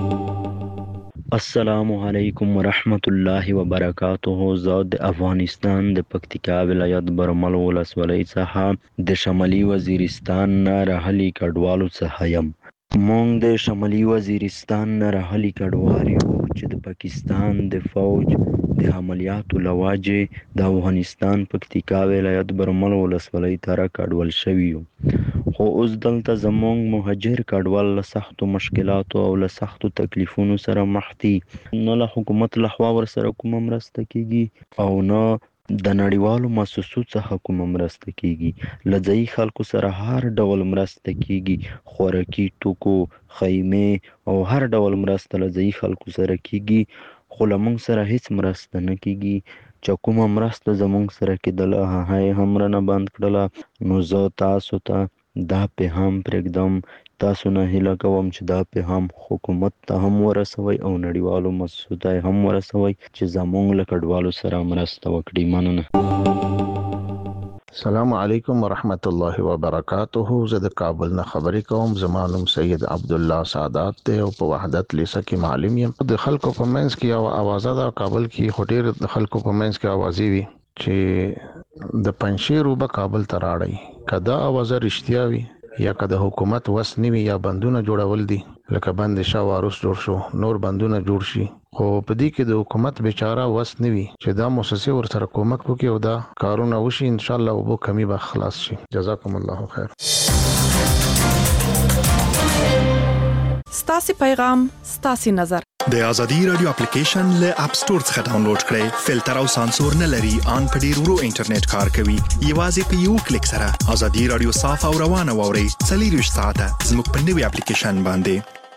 Speaker 19: السلام علیکم ورحمت الله وبرکاته. زه د افغانستان د پکتیکا ولایت برمل ولسوالۍ څخه د شمالي وزیرستان نه راغلي کډوالو څخه یم. مونږ د شمالي وزیرستان نه راغلي کډوال یو چې د پاکستان د فوج د عملیاتو له وجې د افغانستان پکتیکا ولایت برمل ولسوالۍ ته راکډوال شوي یو. خو اوس دلته زموږ مهاجر کډوال له سختو مشکلاتو او له سختو تکلیفونو سره مخ دي. نه له حکومت لخوا ورسره کومه مرسته کیږي او نه د نړیوالو مؤسسو څخه کومه مرسته کیږي. له ځایي خلکو سره هر ډول مرسته کیږي، خوراکي توکو، خیمې او هر ډول مرسته له ځایي خلکو سره کیږي، خو له موږ سره هیڅ مرسته نه کیږي. چې کومه مرسته زموږ سره کېدله هغه هم رانه بند کړله. نو زه تاسو ته دا پیغام پرېږدم، تاسو نه هیله کوم چې دا پیغام حکومت ته هم ورسوئ او نړیوالو مؤسسو ته هم ورسوئ چې زموږ له کډوالو سره مرسته وکړي. مننه.
Speaker 20: السلام علیکم ورحمت الله وبرکاته. زه د کابل نه خبرې کوم. زما نوم سید عبدالله سادات دی او په وحدت لیسه کې معلم یم. د خلکو په منځ کې یو اوازه ده کابل کې، خو ډېر د خلکو په منځ کې اوازې وي چې د پنجشیر اوبه کابل ته راړئ. که دا اوازه رښتیا وي یا که د حکومت وس نه وي یا بندونه جوړول دي، لکه بند شاه واروس جوړ شو، نور بندونه جوړ شي، خو په دې کې د حکومت بیچاره وس نه وي چې دا مؤسسې ورسره کومک وکړي او دا کارونه وشي، ان شاء الله اوبو کمی به خلاص شي. جزاکم الله خیر.
Speaker 7: ستاسو پیغام، ستاسو نظر.
Speaker 11: د ازادي رادیو اپلیکیشن له اپ ستور څخه ډاونلوډ کړئ. فلټر او سانسور نه لري، ان په ډیر ورو انټرنیټ کار کوي. یوازې په یو کلیک سره ازادي رادیو صاف او روانه ووري. 24 ساعته زموږ په نوې اپلیکیشن باندې.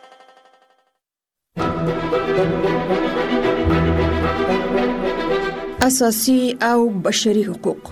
Speaker 7: اساسي او بشري حقوق.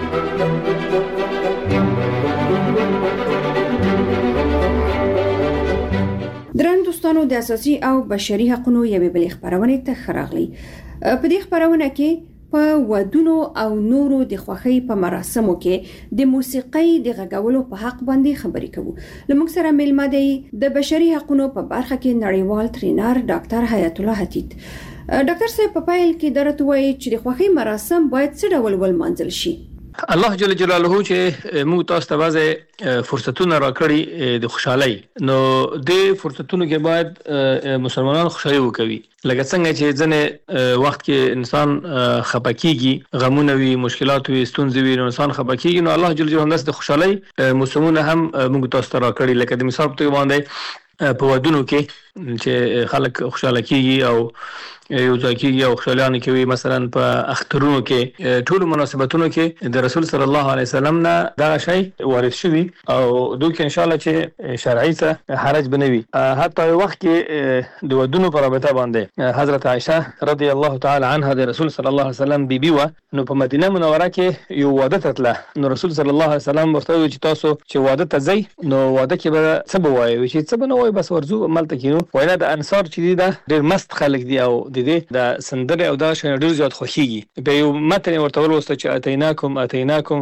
Speaker 7: درن دوستانو، د اساسي او بشري حقوقو یوې بلې خبرونه ته خراغلي. په دې خبرونه کې په ودونو او نورو د خوښۍ په مراسمو کې د موسیقۍ د غږولو په حق باندې خبرې کوو. لمونږ سره ملما دی د بشري حقوقو په برخه کې نړیوال ټرینر ډاکټر حیات الله حتیت. ډاکټر صاحب په پیل کې درته وایي چې د خوښۍ مراسم باید څه ډول ولمانځل شي؟
Speaker 21: الله جل جلاله چې موږ تاسو ته بعضې فرصتونه راکړي د خوشحالۍ، نو د فرصتونو کې باید مسلمانان خوشحالي وکوي. لکه څنګه چې ځنې وخت کې انسان خپه کېږي، غمونه وي، مشکلات وي، ستونزې وي، نو انسان خپه کېږي، نو الله جل جلاله همداسې د خوشحالۍ موسمونه هم موږ تاسو ته راکړي. لکه د مثال په توګه باندې په ودونو کې چې خلک خوشاله کېږي او یو ځای کېږي او خوشحالانه کوي. مثلا په اخترونو کې، ټولو مناسبتونو کې د رسول صلی الله علیه وسلم نه دغه شی وارد شوي او دوی کې انشاءالله چې شرعي څه حرج به نه وي. حتی یو وخت کې د ودونو په رابطه باندې حضرت عایشه رضی الله تعالی عنها د رسول صلی الله علیه وسلم بیبي وه، نو په مدینه منوره کې یو واده ته تله، نو رسول صلی الله علیه وسلم ورته وویل چې تاسو چې واده ته ځئ نو واده کې به څه به وایئ؟ چې څه به نه وایو، بس ورځو هملته کېنو. وایي د انصار چې دي دا ډېر مست خلک دي او د سندره او دا شی ډېر زیات خوښیږي. په یو متن ورته ولوسته چې اتیناکم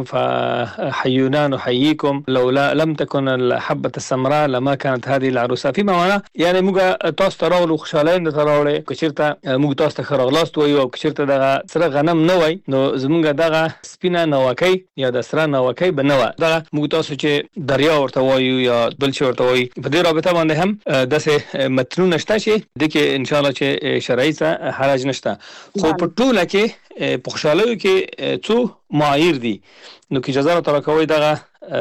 Speaker 21: فحیونا نحییکم لولا لم تكن الحبة السمراء لما كانت هذه العروسه. فيما معنى یعنی موږ تاسو ته راغلو، خوشحالۍ ته راغلو، که چېرته موږ تاسو ته ښه راغلاست وایو او که چېرته دغه سره غنم نه وای نو زموږ دغه سپینه ناوکۍ یا د سره ناوکۍ به نه وه. دغه موږ تاسو چې دریا ورته وایو یا بل شی ورته وایو، په دې رابطه باندې هم داسې متنونه شته چې دغه انشاءالله چې شرعي څه حرج نشته. خو په ټوله کې په خوشحالیو کې څو معایر دي، نو که اجازه راته راکوئ دغه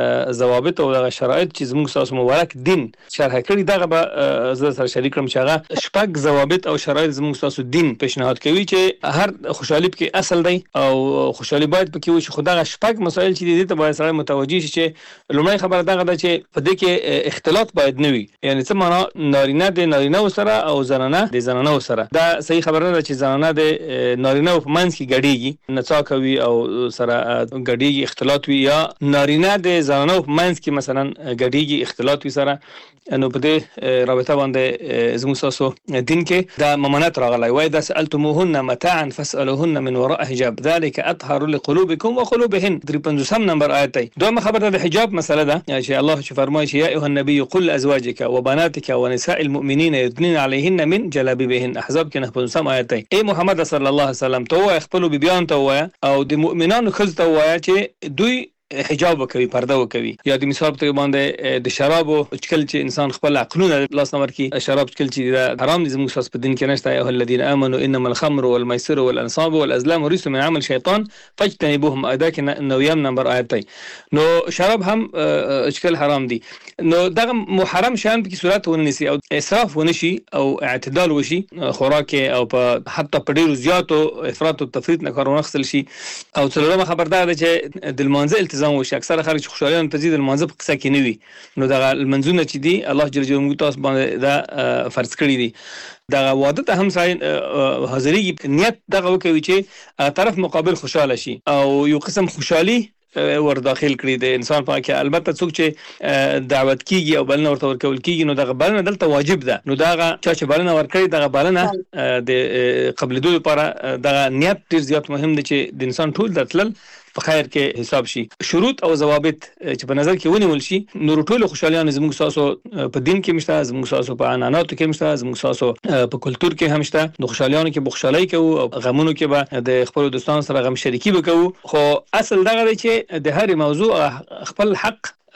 Speaker 21: ضوابط او دغه شرایط چې زموږ ستاسو مبارک دین شرح کړي دغه به زه سره شریک کړم چې هغه شپږ ضوابط او شرایط زموږ ستاسو دین پیشنهاد کوي چې هر خوشحالي پکې اصل دی او خوشحالي باید پکې وشي. خو دغه شپږ مسایل چې دي ته باید سړی متوجه شي چې لومړی خبره دغه ده چې په دې کې اختلاط باید نه وي. یعنی څه معنا؟ نارینه د نارینه‌و سره او زنانه د زنانه‌و سره. دا صحیح خبره نه ده چې زنانه د نارینه‌و په منځ کې ګډېږي، نڅا کوي او سره ګډېږي، اختلاط وي، یا نارینه د زنانو په منځ کې مثلا ګډېږي، اختلاط وي سره. نو په دې رابطه باندې زموږ ستاسو دین کې دا ممانعت راغلی. وایي اذا سألتموهن متاعا فاسألوهن من وراء حجاب ذلك أطهر لقلوبكم وقلوبهن. 53 نمبر آیت دی. دویمه خبره د حجاب مسله ده چې الله چې فرمایي چې یا ایها النبي قل لازواجك وبناتك ونساء المؤمنین يدنين عليهن من جلابيبهن. احزاب کې 95 آیت دی. ای محمد صلی الله علیه وسلم ته وایي خپل بیبیانو ته وایي او د مؤمنانو ښځو ته وایي چې دوی حجاب وکوي، پرده وکوي. یا د مثال په باندې د شرابو چکل چې انسان خپل عقلونه لاس نمبر کې شراب چکل چې حرام دي زموږ ساس په دین کې نشته. یا الذين امنوا انما الخمر والميسر والانصاب والازلام رجس من عمل شیطان فاجتنبوهم. ادا کې 9 نمبر آیت دی. نو شراب هم چکل حرام دي. نو دغه محرم شان په صورت ونیسي او اسراف ونشي او اعتدال وشي خوراک او په حتی په ډیرو زیاتو افراط او تفریط نه کار ونخسل شي. او څلورمه خبردار ده چې د المنزل وشي. اکثره خلک چې خوشحالي تزيد المنځ په قصه کې نه وي، نو دغه المنځونه چې دي الله جل جلاله تاسو باندې دا فرض کړی دي. دغه واده ته هم حاضرۍ نیت دغه وکوي چې طرف مقابل خوشاله شي او یو قسم خوشحالي ور داخل کړی د انسان په کې. البته څوک چې دعوت کیږي او بلنه ورته ورکول کیږي نو دغه بلنه دلته واجب ده. نو دغه چې بلنه ورکړي دغه بلنه د قبلېدو لپاره دغه نیت ډیر زیات مهم دی چې د انسان ټول دتل په خیر کې حساب شي. شروط او ضوابط چې په نظر کې ونیول شي نو ټول خوشالیان زموږ ساسو په دین کې مشته، زموږ ساسو په عنعناتو کې مشته، زموږ ساسو په کلچر کې هم شته. نو خوشالیانو کې بخښلای کوو او غمونو کې به د خپل دوستانو سره غم شریکي وکړو. خو اصل دغه دی چې د هر موضوع خپل حق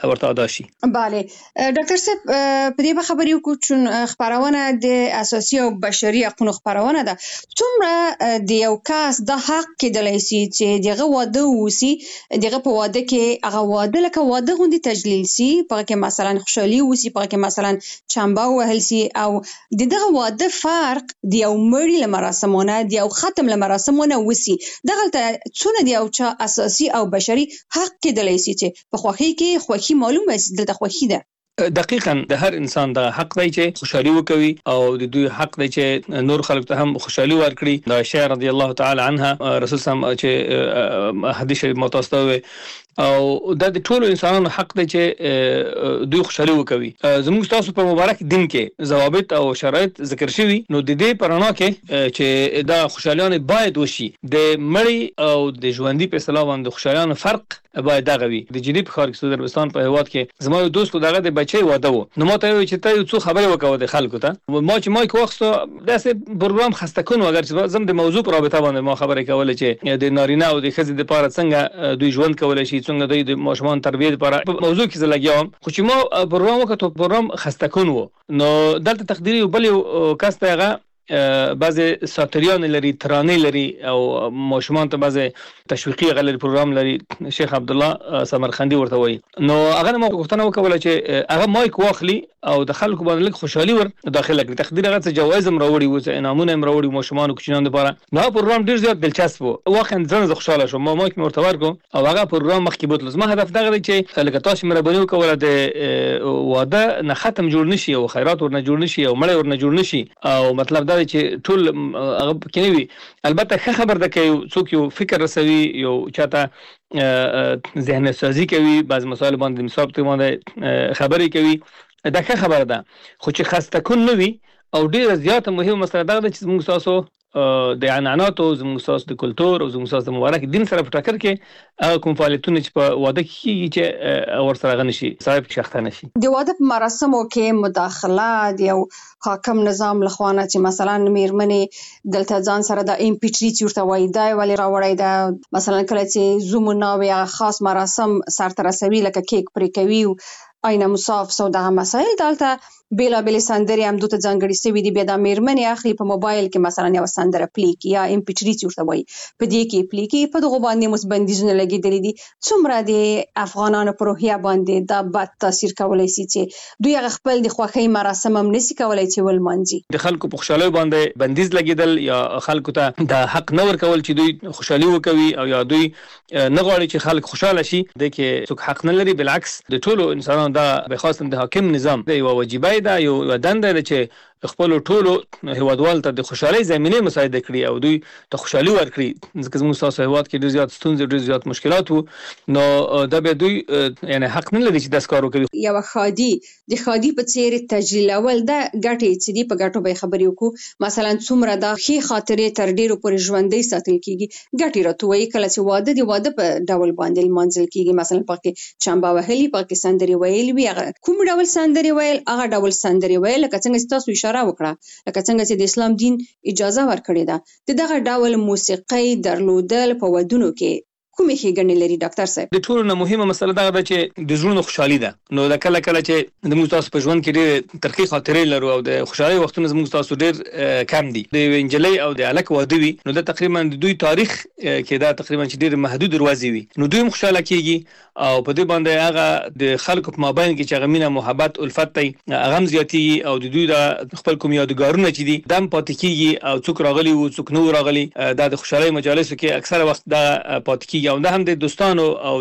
Speaker 21: ورته ادا شي.
Speaker 7: bale ډاکټر صاحب په دې خبرې وکړو چې خبرونه د اساسي او بشري حقوقو خبرونه ده څومره د یو کس د حق کېدلای شي چې دغه واده وسی دغه په واده کې هغه واده لکه واده غوندي تجلیل سي په کې مثلا خوشحالي وسی په کې مثلا چمبا وهل سي او دغه واده فرق د یو مړي لمراسمونه د یو ختم لمراسمونه وسی دغه څونه د یو چا اساسي او بشري حق کېدلای شي چې په خوخي کې خوخي معلومه سي دلته خوخي ده.
Speaker 21: دقیقاً د هر انسان د حق دی چې خوشحالي وکوي او د دوی حق دی چې نور خلک ته هم خوشحالي ورکړي. د عائشہ رضی الله تعالی عنها رسول سم چې حدیث شریف متوسطه او د ټولو انسانانو حق دی چې دوی خوشحالي وکوي. زموږ تاسو په مبارک دین کې ضوابط او شرایط ذکر شوي نو د دې پرانا کې چې دا خوشحالیان باید وشي د مړی او د ژوندۍ په اصطلاح باندې خوشحالیان فرق باید دغه وي. د جدي په خار کې سعودي عربستان په هواد کې زما یو دوست دغه د بچي واده وو نو ما ته وی چې ته یو څه خبره وکاو د خلکو ته ما چې مایک واخستو داسې پروګرام خسته کون اگر چې زم د موضوع پر رابطه باندې ما خبره کوله چې د نارینه او د ښځې لپاره څنګه دوی ژوند کولای شي څنګه دوی د ماشومان تربیه لپاره موضوع کې زلګیام خو چې ما پروګرام وکړو پروګرام خسته کون وو نو دلته تقديري بل کس ته هغه بعضی ساتریان لري ترانه لري او ماشومان ته بعضی تشویقي غلري پروګرام لري شیخ عبد الله سمرخندي ورته وایي نو هغه ما غوښتنه وکوله چې هغه مایک واخلي او د خلکو باندې لږ خوشحالي ور داخله کړي تقدیر هغه څه جوایز هم راوړي او انعامونه هم راوړي ماشومان او کوچنیان لپاره نو پروګرام ډیر زیات دلچسپ وو واقعا زه خوشاله شوم ما مایک ورته ورکو او هغه پروګرام مخکې بوتل زما هدف دغه دی چې لکه تاسو مهرباني وکوله د واده نه ختم جوړ نشي او خیرات ورنه جوړ نشي او مړی ورنه جوړ نشي او مطلب دا دی چې ټول هغه کېوي البته ښه خبر ده کې څوک یو فکر رسوي یو چاته ذهن سازي کوي بعض مسائل باندې مثال ته باندې خبرې کوي دا ښه خبره ده خو چې خسته کون نه وي او ډیره زیاته مهمه مسله ده چې موږ تاسو د عنعنات او زموږ تاسو د کلچر او زموږ تاسو د مبارک دین سره په ټکر کې کوم فعالیتونه چې په واده کې چې ور سره غنشي صاحب شخته نشي
Speaker 7: د واده په مراسمو کې مداخله د یو حاکم نظام لخوانه چې مثلا میرمنې دلته ځان سره د ام پی 3 چورته وای دا ولی راوړی دا مثلا کله چې زومونه یا خاص مراسم سره رسوي لکه کیک پرې کوي اینا مصاف سو دغه مسائل دلته بیلا بیل سندري هم دوته ځانګړي سوي دي بیا د میرمنې اخلي په موبایل کې مثلا یو سندره پلی کی یا ام پی 3 چورته وای په دې کې پلی کی په دغه باندې مسبندیزونه لګیدلې دي څومره د افغانانو پر روحیه باندې دا بد تاثیر کولای شي چې دوی خپل د خوخي مراسم هم نسی کولای چې ول مانځي
Speaker 21: د خلکو په خوشاله باندې بندیز لګیدل یا خلکو ته د حق نور کول چې دوی خوشحالي وکوي او یا دوی نه غواړي چې خلک خوشاله شي د کې څوک حق نه لري بالعکس د ټولو انسانانو دا به خاصه د حاکم نظام دی او واجبای دا یو دنده ده چې خپل ټولو هیوادوال ته د خوشحالي زمينه مساعده کړي او دوی ته خوشحالي ورکړي ځکه موږ تاسو هیواد کې ډیر زیات ستونزې ډیر زیات مشکلات وو نو دا به دوی یعنی حق نه لري چې داس کار وکړي
Speaker 7: یو خادي د خادي په څیر تجلیل اول دا ګټي چې دی په ګټو به خبرې وکړو مثلا څومره دا خې خاطرې تر ډیرو پورې ژوندۍ ساتل کیږي ګټي راتوي کله چې واده دی واده په ډول باندې منځل کیږي مثلا پکې چمبا وهلي پکې سندري ویل وی کوم ډول سندري ویل هغه ډول سندري ویل لکه څنګه تاسو اشاره وکړه لکه څنګه چې د اسلام دین اجازه ورکړې ده دغه ډول موسیقي درلودل په ودونو کې کومې ښېګڼې لري ډاکټر صاحب
Speaker 21: د ټولو نه مهمه مسله دا ده چې د ژوند خوشحالي ده نو دا کله چې د موږ تاسو په ژوند کې ډېر ترخی خاطرې لرو او د خوشحالي وختونه زموږ تاسو ډېر کم دي د انجلۍ او د الک واده وي نو دا تقریبا د دوی تاریخ کې دا تقریبا چې ډېر محدود دروازې وي نو دوی خوشاله کیږي او په دې باندې هغه د خلکو په مابین کې چې غمینه محبت الفت تی هغه زیاتیږي او د دوی د خپل کوم یادګارونه چې دي دم پاتې کیږي او څوک راغلي او څوک نو راغلي دا د خوشحالي مجالسو کې اکثره وخت دا پاتې کیږي او دا هم د دوستانو او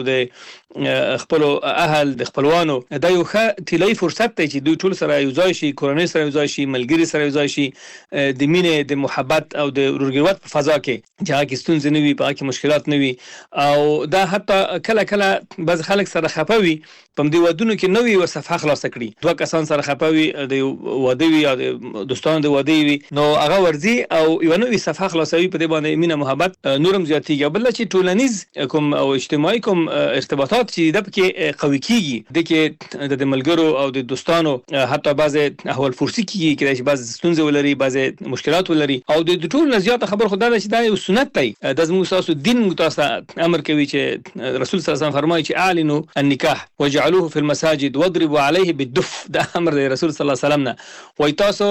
Speaker 21: د خپل اهل د خپلوانو دا یو ښه طلایي فرصت دی چې دوی ټول سره یو ځای شي کورنۍ سره یو ځای شي ملګری سره یو ځای شي د مینې د محبت او د ورورګلوت په فضا کې چې هغه ستونزې نه وي په هغه مشکلات نه وي او دا حتی کله کله بعض خلک سره خپوي په دې ودونو کې نوې و صفحه خلاص کړي دوه کسان سره خپوي د واده وي یا د دوستانو د واده وي نو هغه ورزي او یو نوې صفحه خلاصوي په دې باندې مینه محبت نورم زیاتیږي بل چې ټولنیز کوم او اجتماعي کوم ارتباطات چې د پکې قوي کیږي د کې د ملګرو او د دوستانو حتی بعض احوال فرصي کیږي چې بعض ستونزې ولري بعض مشکلات ولري او د ټول زیات خبر خدای دا چې دا یو سنت دی د زموږ تاسو دین متاسه امر کوي چې رسول صلی الله علیه وسلم فرمایي چې اعلنوا النکاح وجعلوا تجعلوه في المساجد واضربوا عليه بالدف دا امر دی رسول صلی الله علیه وسلم نه وای تاسو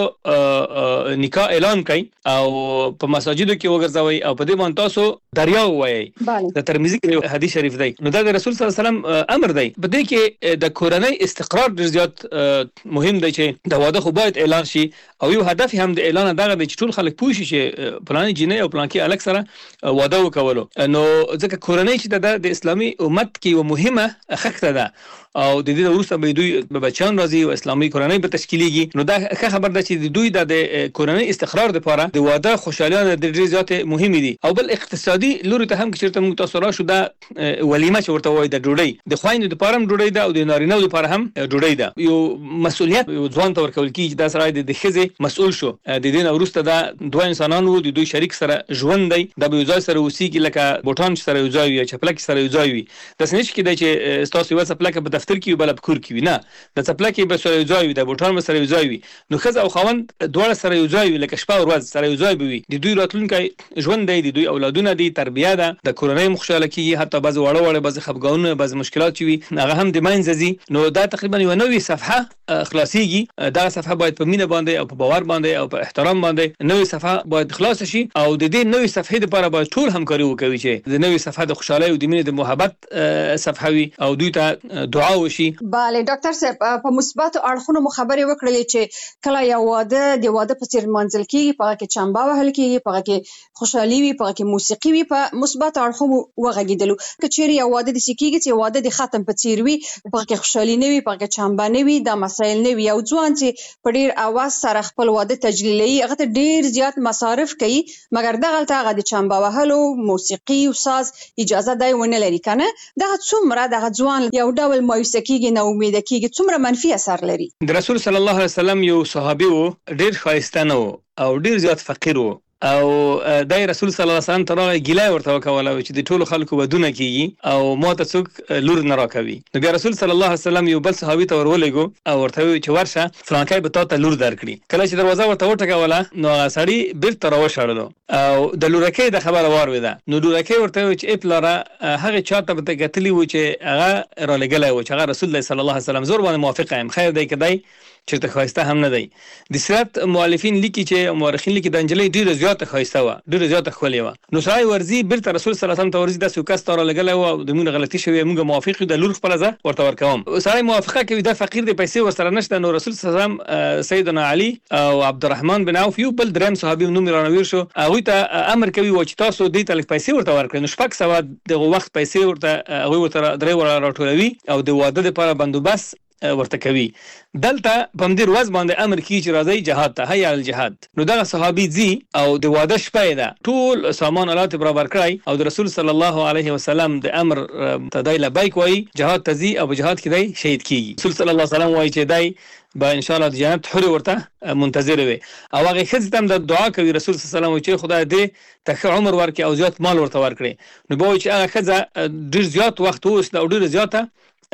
Speaker 21: نکاح اعلان کړئ او په مساجدو کې وګرځوي او په دې باندې تاسو دریا وایي د ترمذی کې حدیث شریف دی نو دا د رسول صلی الله علیه وسلم امر دی په دې کې د کورنۍ استقرار ډیر زیات مهم دی چې د واده خو باید اعلان شي او یو هدف هم د اعلان دغه د ټول خلک پوه شي چې پلان جنې او پلان کې الګ سره واده وکولو نو ځکه کورنۍ چې د اسلامي امت کې یو مهمه خښته ده او د دې وروسته به دوی بچان راځي او اسلامي کورنۍ به تشکیلېږي نو دا ښه خبر ده چې دوی د کورنۍ استقرار لپاره د واده خوشالیانه د ډیر زیات مهمه دي او بل اقتصادي لوري ته هم چې موږ تاسو را شو دا ولیمه چې ورته وایي د ډوډۍ د خوایند لپاره هم ډوډۍ ده او د نارینه لپاره هم ډوډۍ ده یو مسؤلیت یو ځوان ته ورکول کیږي دا سره د ښځې مسؤل شو د دې نه وروسته دا دوه انسانانو د دوی شریک سره ژوند دی د یو ځای سره اوسېږي لکه بوټان سره یو ځای وي چپلک سره یو ځای وي د سنش کې د چې تاسو یو چپلک په دفتر کې بل په کور کې وي نه د چپلک به سره یو ځای وي د بوټان سره یو ځای وي نو ښځه او خاوند دواړه سره یو ځای وي لکه شپه او ورځ سره یو ځای وي د دوی راتلونکي ژوند دی د دوی اولادونه دي تربیه ده د کورنۍ مخشاله کیږي حتی بعض وړه بعض خفګانونه بعض مشکلات وي هغه هم د منځ نو دا تقریبا یو نوې صفحه خلاصيږي دا صفحه باید په مینه باندې او په باور باندې او په احترام باندې نوې صفحه باید خلاص شي او د دې نوې صفحې لپاره باید ټول همکاري وکړي چې د نوې صفحه د خوشحالۍ او د مینې د محبت صفحه وي او دوی ته دعا وشي
Speaker 7: bale ډاکټر صاحب په مثبت اړخونو مو خبرې وکړلې چې کله یو واده د واده په څیر منځل کیږي په کې چمبا وهل کیږي په کې خوشحالي وي په کې موسیقي وي په مثبت اړخونو وغږیدلو کچېری یو واده د سکیږي چې واده د ختم په څیر وي په کې خوشحالي نه وي په کې چمبا نه وي دا مسایل نه وي او ځوان چې په ډیر اواز سره خپل واده تجلیلي هغه ته ډیر زیات مصارف کوي مګر دغه هغه د چمبا وهلو موسیقي او ساز اجازه دی ونه لري کنه دا څومره د ځوان یو ډول مایوس کیږي نه امید کیږي څومره منفي اثر لري
Speaker 21: د رسول صلی الله علیه وسلم یو صحابي وو ډیر خایسته نه او ډیر زیات فقیر وو او دای رسول صلی الله علیه وسلم ترغه ګیلای ورته وکوله چې د ټولو خلکو ودونه کیږي او ماته څوک لور نه راکوي نو بیا رسول صلی الله علیه وسلم یو بل صحابي ته ورولېګو او ورته وی چې ورشه فلانکای به تاسو لور درکړي کله چې دروازه ورته وټکوله نو سړی بیرته راوښړلو او د لورکې د خبره وارویده نو لورکې ورته وی چې اپلاره هغه چاته به کتلی و چې هغه را لګلای و چې هغه رسول الله صلی الله علیه وسلم زور باندې موافق یم خیر دی کدی چرته خواسته هم نه دی د سیرت مؤلفین لیکي چې مورخین لیکي د انجلۍ ډیره زیاته خواسته و ډیره زیاته خولې و نو سړی ورزي بیرته رسول صلی الله علیه وسلم ته ورزي د سوکاس تر لګلای و د موږ غلطي شوی موږ موافق د لور خپل ځه ورته ورکوم سړی موافقه کوي د فقیر د پیسې ورسره نشته نو رسول صلی الله علیه وسلم سیدنا علی او عبدالرحمن بن عوف یو بل دریم صحابي نوم رانویر شو هغه ته امر کوي و چې تاسو دې تل پیسې ورته ورکړئ نو شپږ سو د وخت پیسې ورته هغه ورته درې ور راټولوي او د واده لپاره بندوبست ورته کوي دلته په مدیر وز باندې امر کی چې راځي جهاد ته هيا الجهاد نو دغه صحابي زی او د واده شپه ده ټول سامان آلات برابر کړای او د رسول صلی الله علیه وسلم د امر تدای لبیک وای جهاد تزي او جهاد کې دی شهید کیږي رسول صلی الله علیه وسلم وای چې دی با ان شاء الله د جنت حر ورته منتظر وي او هغه خځه تم د دعا کوي رسول صلی الله علیه وسلم چې خدای دې ته عمر ورکړي او زیات مال ورته ورکړي نو به چې هغه خځه ډیر زیات وخت اوس او ډیر زیاته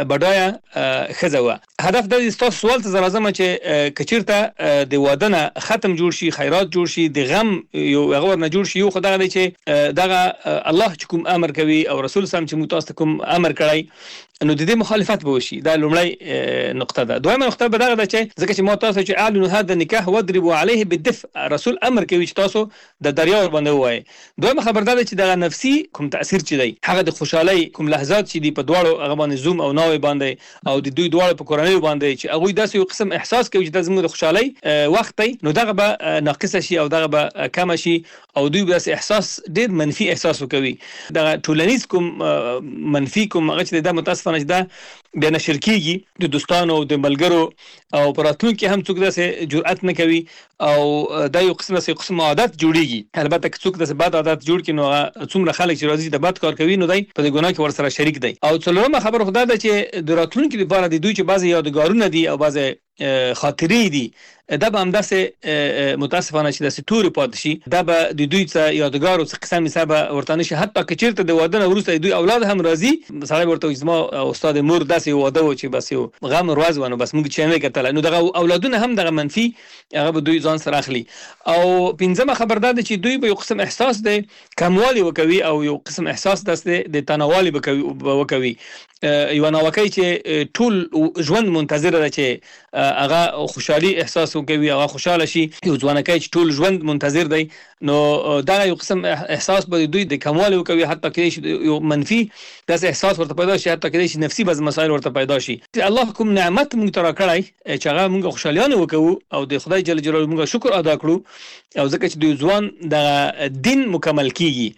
Speaker 21: بډایا خزوه هدف د تاسو سوال ته لازم چې کچیرته د وادنه ختم جوړ شي خیرات جوړ شي د غم یو غور نه جوړ شي یو خدای دی چې دغه الله چې کوم امر کوي او رسول سم چې متاسف کوم امر کړی نو د دې مخالفت به وشي دا لومړی نقطه ده دویمه نقطه به دا ده چې ځکه چې تاسو چې اعلنوا هذا النکاح واضربوا عليه بالدفء رسول امر کوي چې تاسو د دریا باندې وای دویمه خبر ده چې دغه نفسي کوم تاثیر چي دی هغه د خوشحالي کوم لحظات چې دی په دواړو هغه باندې زوم او ناوي باندې او د دوی دواړو په کورنۍ باندې چې هغه داسې یو قسم احساس کوي چې د زموږ د خوشحالي وخت دی نو دغه به ناقص شي او دغه به کم شي او دوی به احساس ډیر منفي احساس وکوي دغه ټولنیز کوم منفي کوم هغه چې د متاسفانه چې دا بیا نشر کیږي د دوستانو او د ملګرو او پراتون کې هم څوک داسې جرأت نه کوي او دا یو قسم عادت جوړیږي البته که څوک داسې بد عادت جوړ کړي نو څومره خلک چې راځي د بد کار کوي نو دای په دې ګناه کې ورسره شریک دی او څلورمه خبر خدای دا چې د راتلونکي لپاره د دوی چې بعضی یادګارونه دي او بعضی خاطرې دي دا به همداسې متاسفانه چې داسې تورې پاتې شي، دا به د دوی څه یادګار او څه قسم حساب ورته نه شي. حتی که چېرته د واده نه وروسته دوی اولاد هم راځي، سړی ورته وایي زما استاد مور داسې واده و چې بس یو غم ورځ و، نو بس موږ چې نه کتله، نو دغه اولادونه هم دغه منفي هغه به دوی ځان سره اخلي. او پنځمه خبر دا ده چې دوی به یو قسم احساس دی کموالی وکوي او یو قسم احساس داسې د تناوالي به وکوي. یو ناوکۍ چې ټول ژوند منتظره ده چې هغه خوشحالي احساس وکوي، هغه خوشاله شي. یو ځوانکی چې ټول ژوند منتظر دی، نو دا یو قسم احساس به دوی د کموالی وکوي، حتی کېدای شي یو منفي داسې احساس ورته پیدا شي، حتی کېدای شي نفسي بعض مسایل ورته پیدا شي. الله کوم نعمت موږ ته راکړی چې هغه موږ خوشحالیانه وکوو او د خدای جل جلاله موږ شکر ادا کړو. او ځکه چې د ځوان د دین مکمل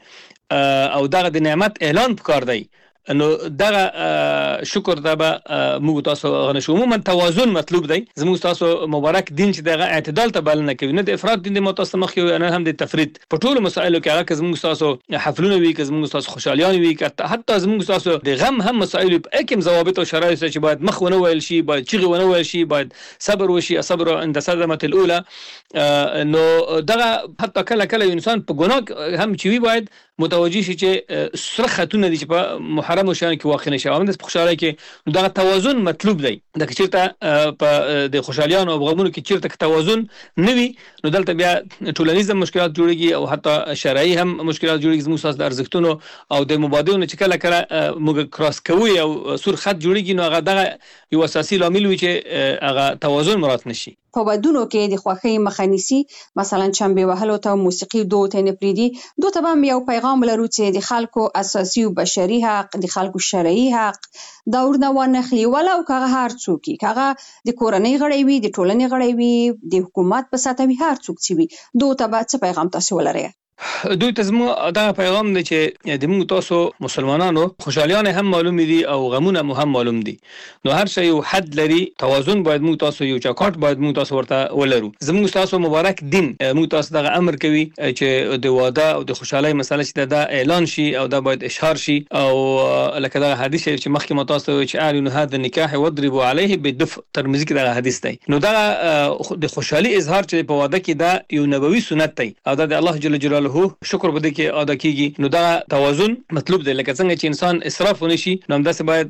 Speaker 21: کیږي او دغه د نعمت اعلان پکار دی، نو دغه شکر دا به موږ تاسو غنښ. عموما توازن مطلوب دی. زموږ تاسو مبارک دین چې دغه اعتدال ته بلنه کوي، نه د افراط دین د متاسو مخ یو نه هم د تفرید په ټولو مسایلو کې. هغه که زموږ تاسو حفلونه وي، که زموږ تاسو خوشالیان وي، که حتی زموږ تاسو د غم هم مسایل په کوم ضوابط او شرایط چې باید مخ ونه ویل شي، باید چیغه ونه ویل شي، باید صبر وشي، صبر عند صدمه الاولى. نو دغه حتی کله انسان په ګناه هم چې وي باید متوجي شي چې سره خاتون دي چې په محرم او شان کې واقع نشي. او د خوشاله کې دغه توازن مطلوب دی. د چیرته په د خوشالیان او غمونو کې چیرته توازن نه وي، نو دلته بیا ټولنیز مشکلات جوړيږي او حتی شرعي هم مشکلات جوړيږي. زموږ اساس د ارزښتونو او د مبادلونو چې کله موږ کراس کوي او سور خط جوړيږي، نو هغه دغه یو اساسي لامل وي چې هغه توازن مراعات نشي.
Speaker 7: په ودونو کې د خوښۍ مخه نیسي، مثلا چنبې وهلو ته موسیقي دود ته نه پریدي. دوی ته هم یو پیغام لرو چې د خلکو اساسي او بشري حق، د خلکو شرعي حق دا ورنه ونخلي، ولو که هر څوک وي، که د کورنۍ غړی وي، د ټولنې غړی وي، د حکومت په سطح وي، هر څوک چې وي. دوی ته به څه پیغام تاسو ولرئ؟
Speaker 21: دوی ته زموږ دغه پیغام دی چې د موږ تاسو مسلمانانو خوشالیان هم معلوم دي او غمونه هم معلوم دي، نو هر شی یو حد لري. توازن باید موږ تاسو یو چاکاټ باید موږ تاسو ورته ولرو. زموږ تاسو مبارک دین موږ تاسو دغه امر کوي چې د واده او د خوشحالۍ مسله چې دا اعلان شي او دا باید اشهار شي. او لکه دغه حدیث چې مخکې ما تاسو چې اعلن هذا النکاح واضربوا عليه بالدف، ترمذی کې دغه حدیث دی. نو دغه د خوشحالي اظهار چې په واده کې دا یو نبوي سنت دی او دا د الله جل جلاله شکر بده کې ادا کیږي. نو دا توازن مطلوب دی. لکه څنګه چې انسان اسراف ونشي، نو همداسې باید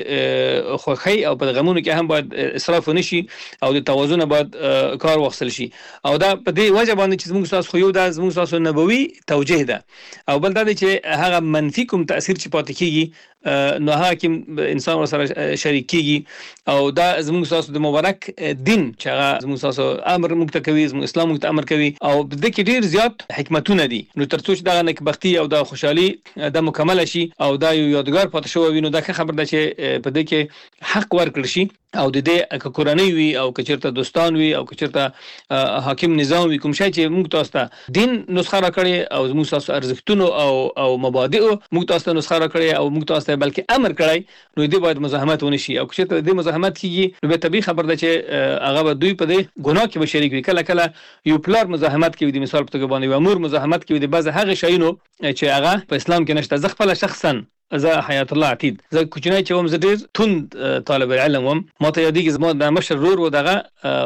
Speaker 21: په خوښۍ او په غمونو کې هم باید اسراف ونشي او د توازن باید کار واخیستل شي. او دا په دې وجه باندې چې زموږ تاسو خو یو دا زموږ تاسو نبوي توجیه ده، او بل دا چې هغه منفي کوم تاثیر چې پاتې کیږي نو هغه کې انسان سره شریک کیږي. او دا زموږ تاسو د مبارک دین چې هغه زموږ تاسو امر موږ ته کوي، زموږ اسلام موږ ته امر کوي، او د دې کې ډیر زیات حکمتونه دي. نو ترڅو چې دا نکبختي او دا خوشحالي دا مکمل شي او دا یو یادګار پاتې شو وي، نو دا خبر ده چې په دې کې حق ورکړل شي. او د دې کورنۍ وي او کچرته دوستان وي او کچرته حاکم نظام وي، کوم شي چې موږ تاسو ته دین نسخه راکړي او موږ تاسو ارزښتونو او مبادئ موږ تاسو ته نسخه راکړي او موږ تاسو ته بلکې امر کړی، نو دې باید مزاحمت ونشي. او کچرته دې مزاحمت کیږي، نو به طبيعي خبر ده چې هغه به دوی په دې ګناه کې به شریک وي. کله یو پلار مزاحمت کوي، د مثال په توګه باندې یو امور مزاحمت کوي د بعض هغه شیونو چې هغه په اسلام کې نشته. زه خپل شخصا زه حیات الله عتید، زه کوچنی چې وم، زه ډېر توند طالب علم وم. ما ته یادېږي زما د مشر ورور و دغه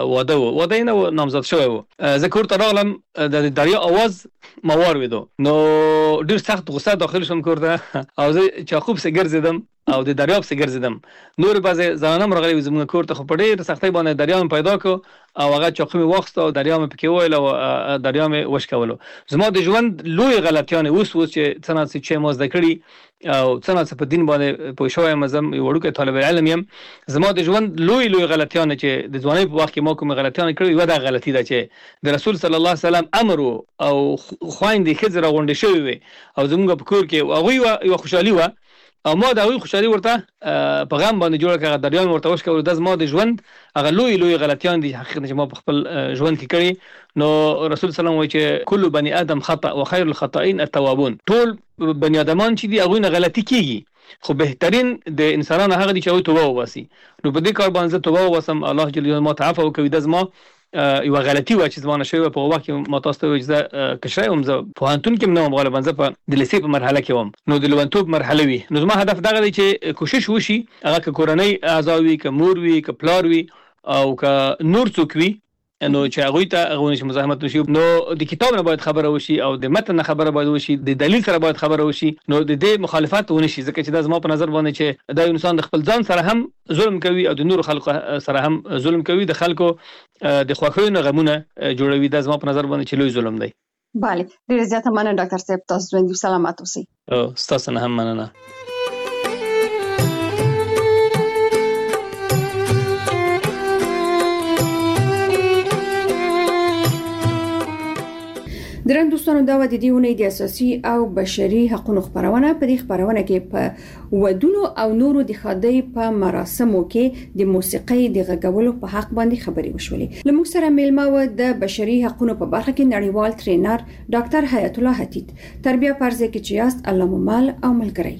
Speaker 21: واده یې نه نامزد شوی و. زه کور ته راغلم، د دریا اواز ما واورېدو، نو ډېر سخت غوسه داخل شوم کور ته، او زه چاقو پسې ګرځېدم او د دریاب پسې ګرځېدم. نور بعضې زنانه هم راغلي وي زموږ کور ته، خو په ډېر سختۍ باندې دریا مې پیدا کړو او هغه چاقو مې واخیسته او دریا مې پکې وویل او دریا مې وشکولو. زما د ژوند لوی غلطیانې اوس چې څه نه چې ما زده کړي او څه نه په دین باندې پوه شوی یم، زه یو وړوکی طالب علم یم. زما د ژوند لوی غلطیانې چې د ځوانۍ په وخت کې ما کومې غلطیانې کړې، یوه دا غلطي ده چې د رسول صلی الله علیه وسلم امر او خویندې ښځې راغونډې شوې وې او زموږ په کور کې هغوی یوه خوشحالي وه او ما د هغوی خوشحالي ورته په غم باندې جوړه کړه، هغه دریا مې ورته وشکولو. دا زما د ژوند هغه لوی غلطیان دي حقیقت چې ما په خپل ژوند کې کړي. نو رسول صلی الله علیه وسلم وایي چې کل بني آدم خطأ و خیر الخطائین التوابون. ټول بني آدمان چې دي هغوی نه غلطي کیږي، خو بهترین د انسانانو هغه دي چې هغوی توبه وباسي. نو په دې کار باندې زه توبه وباسم، الله جل جلاله ما ته عفو وکړي. دا زما یوه غلطي وه چې زما نه شوې وه. په وخت کې ما تاسو ته وایي چې زه کشری وم، زه پوهنتون کې هم نه وم، غالبا زه په د لیسې په مرحله کې وم، نو د لومړیتوب مرحله وي. نو زما هدف دغه دی چې کوشش وشي، هغه که کورنۍ اعضا وي، که مور وي، که پلار وي او که نور څوک وي، نو چې هغه ته هغه مزاحمت وشي نو د کتاب نه باید خبره وشي او د متن خبره باید وشي د دلیل سره باید خبره وشي نو د دې مخالفت ونشي ځکه چې دا زما په نظر باندې چې دا انسان د خپل ځان سره هم ظلم کوي او د نور خلکو سره هم ظلم کوي د خلکو د خوښیو نه غمونه جوړوي دا زما په نظر باندې چې لوی ظلم دی.
Speaker 7: بله ډیره زیاته مننه ډاکټر صاحب تاسو ژوندي سلامات اوسئ.
Speaker 21: ستاسو نه هم مننه.
Speaker 7: درنو دوستانو دا و د دې ونې د اساسي او بشري حقوقو خبرونه په دې خبرونه کې په ودونو او نورو د خدای په مراسمو کې د موسیقي د غږولو په حق باندې خبرې وشولې. لموږ سره میلمه و د بشري حقوقو په برخه کې نړیوال ټرینر ډاکټر حیات الله حتیت. تربیه پرځه کې چې یاست الله مو مال او ملګری.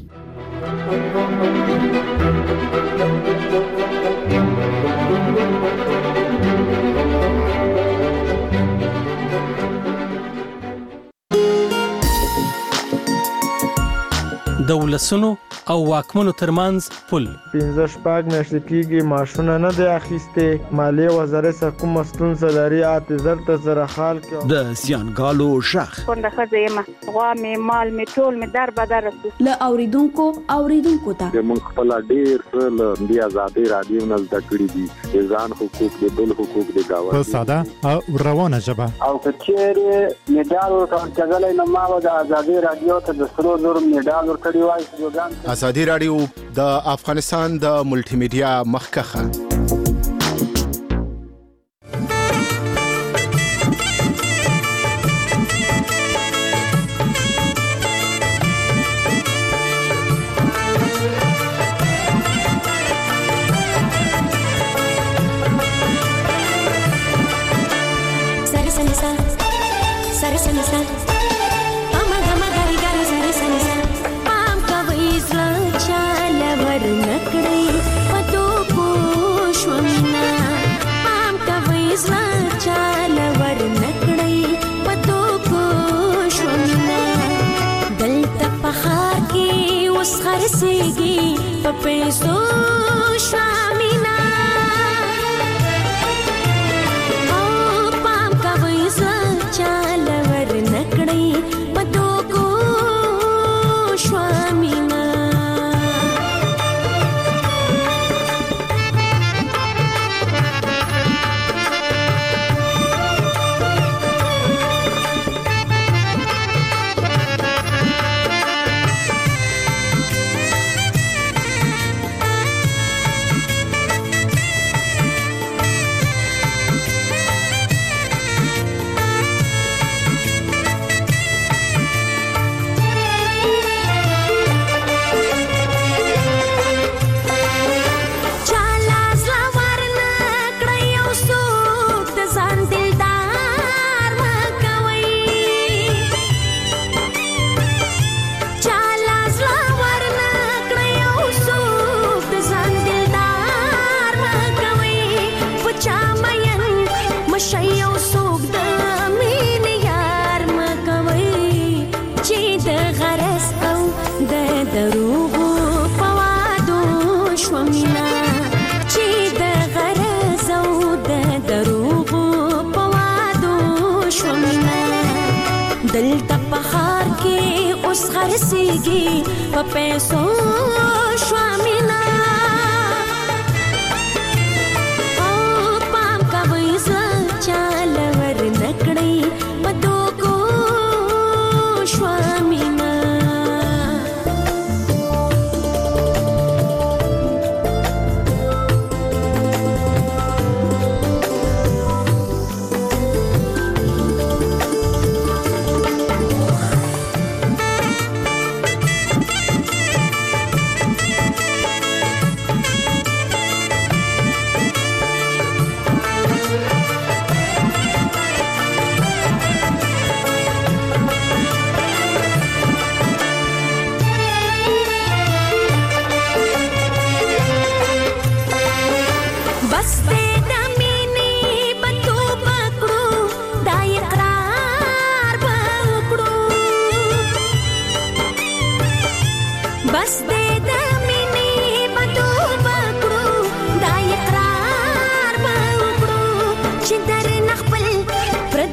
Speaker 2: د ولسونو او واکمنو ترمنځ پل
Speaker 22: 15 میاشتې کېږي ماشونه نه دی اخیسته مالیه وزارت څخه کوم ستونزه لري اعتذار ته زره خال کې
Speaker 12: د زیانګالو شخ
Speaker 23: څنګه خزه ما غوا می مال می ټول می در بدر
Speaker 24: ل اوریدونکو ته
Speaker 18: موږ خپل ډیر له دی آزادي رادیو نه زده کړی دي ځان حقوق دي بل حقوق دي گاوه
Speaker 25: په ساده او روانه ژبه
Speaker 18: او کچېره میډال ورته ځګلې نه ما د آزادي رادیو ته د سرو زر میډال ورکړی وای.
Speaker 26: آزادي رادیو د افغانستان د ملټي میډیا مخکخه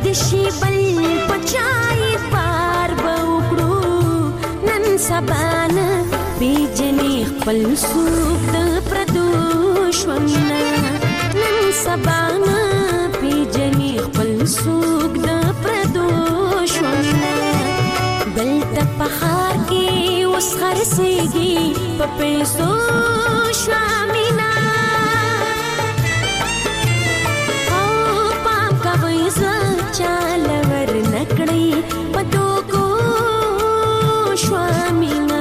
Speaker 3: دشي بل پچای پار بوکړو نن سبانا پیجنې خپل سوق د پردوشونه نن سبانا پیجنې خپل سوق د پردوشونه دلته په خار کې اوس خرڅېږي په پیسو شامینا او پام کوي چال ور نکړي پتو کو شامینا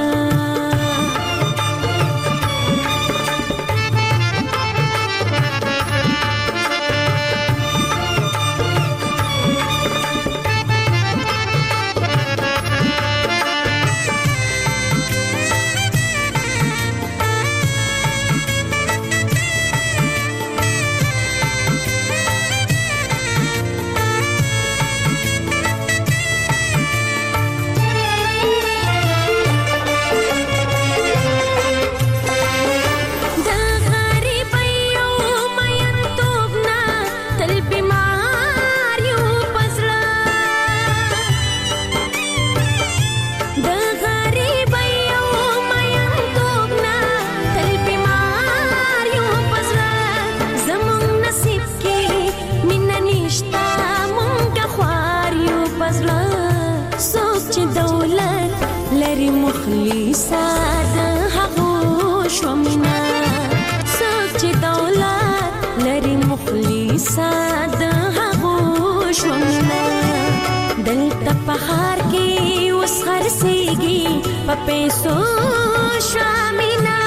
Speaker 3: پیسو شامینا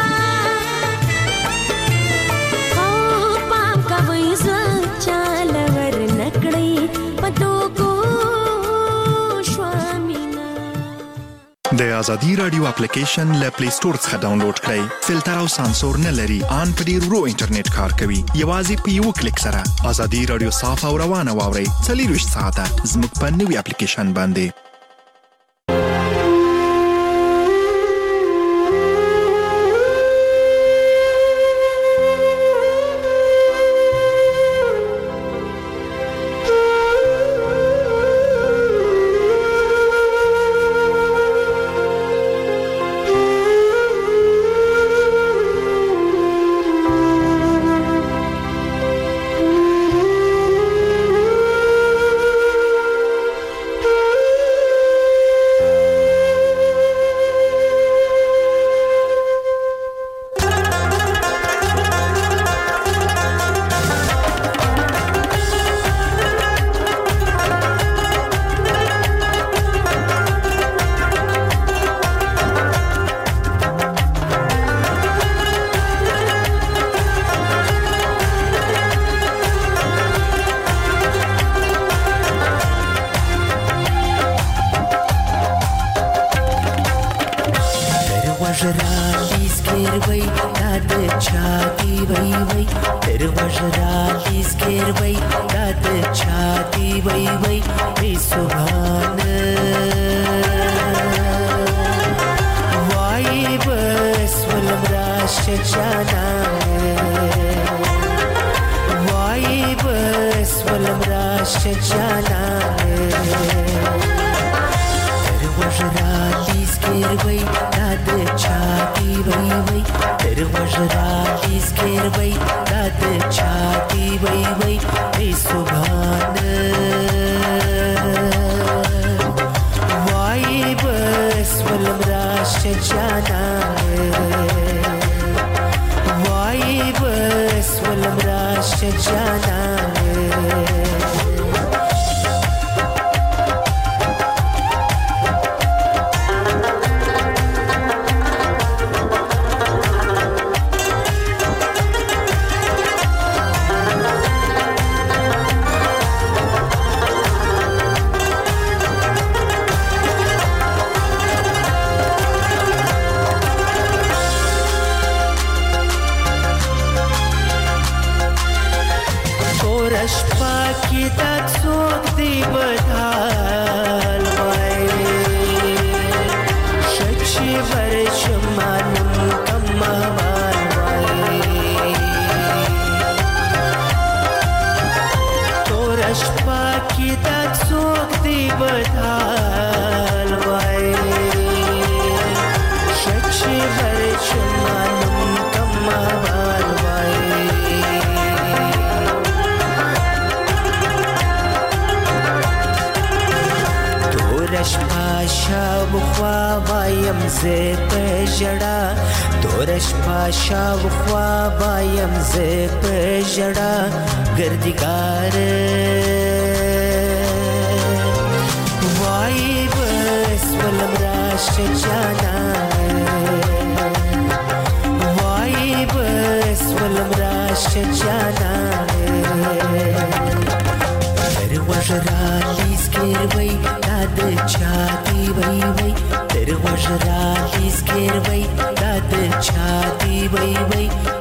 Speaker 3: او پام کوي چال ور نکړي پتو کو شامینا
Speaker 11: د ازادي رادیو اپلیکیشن له پلی سٹور څخه ډاونلوډ کړئ فلټر او سانسور نه لري ان په ډیر ورو انټرنیټ کار کوي یوازې په یو کلیک سره ازادي رادیو صاف او روانه واورئ 24 ساعته زموږ په نوې اپلیکیشن باندې
Speaker 4: بایم زه په ژړا تورش پاشا وخوا بایم زه په ژړا ګردګار وای بس ولم راشه جانا وای بس ولم راشه جانا وژرالی سکیروي دا د چا دی وای وای تر وژرالی سکیروي دا د چا دی وای وای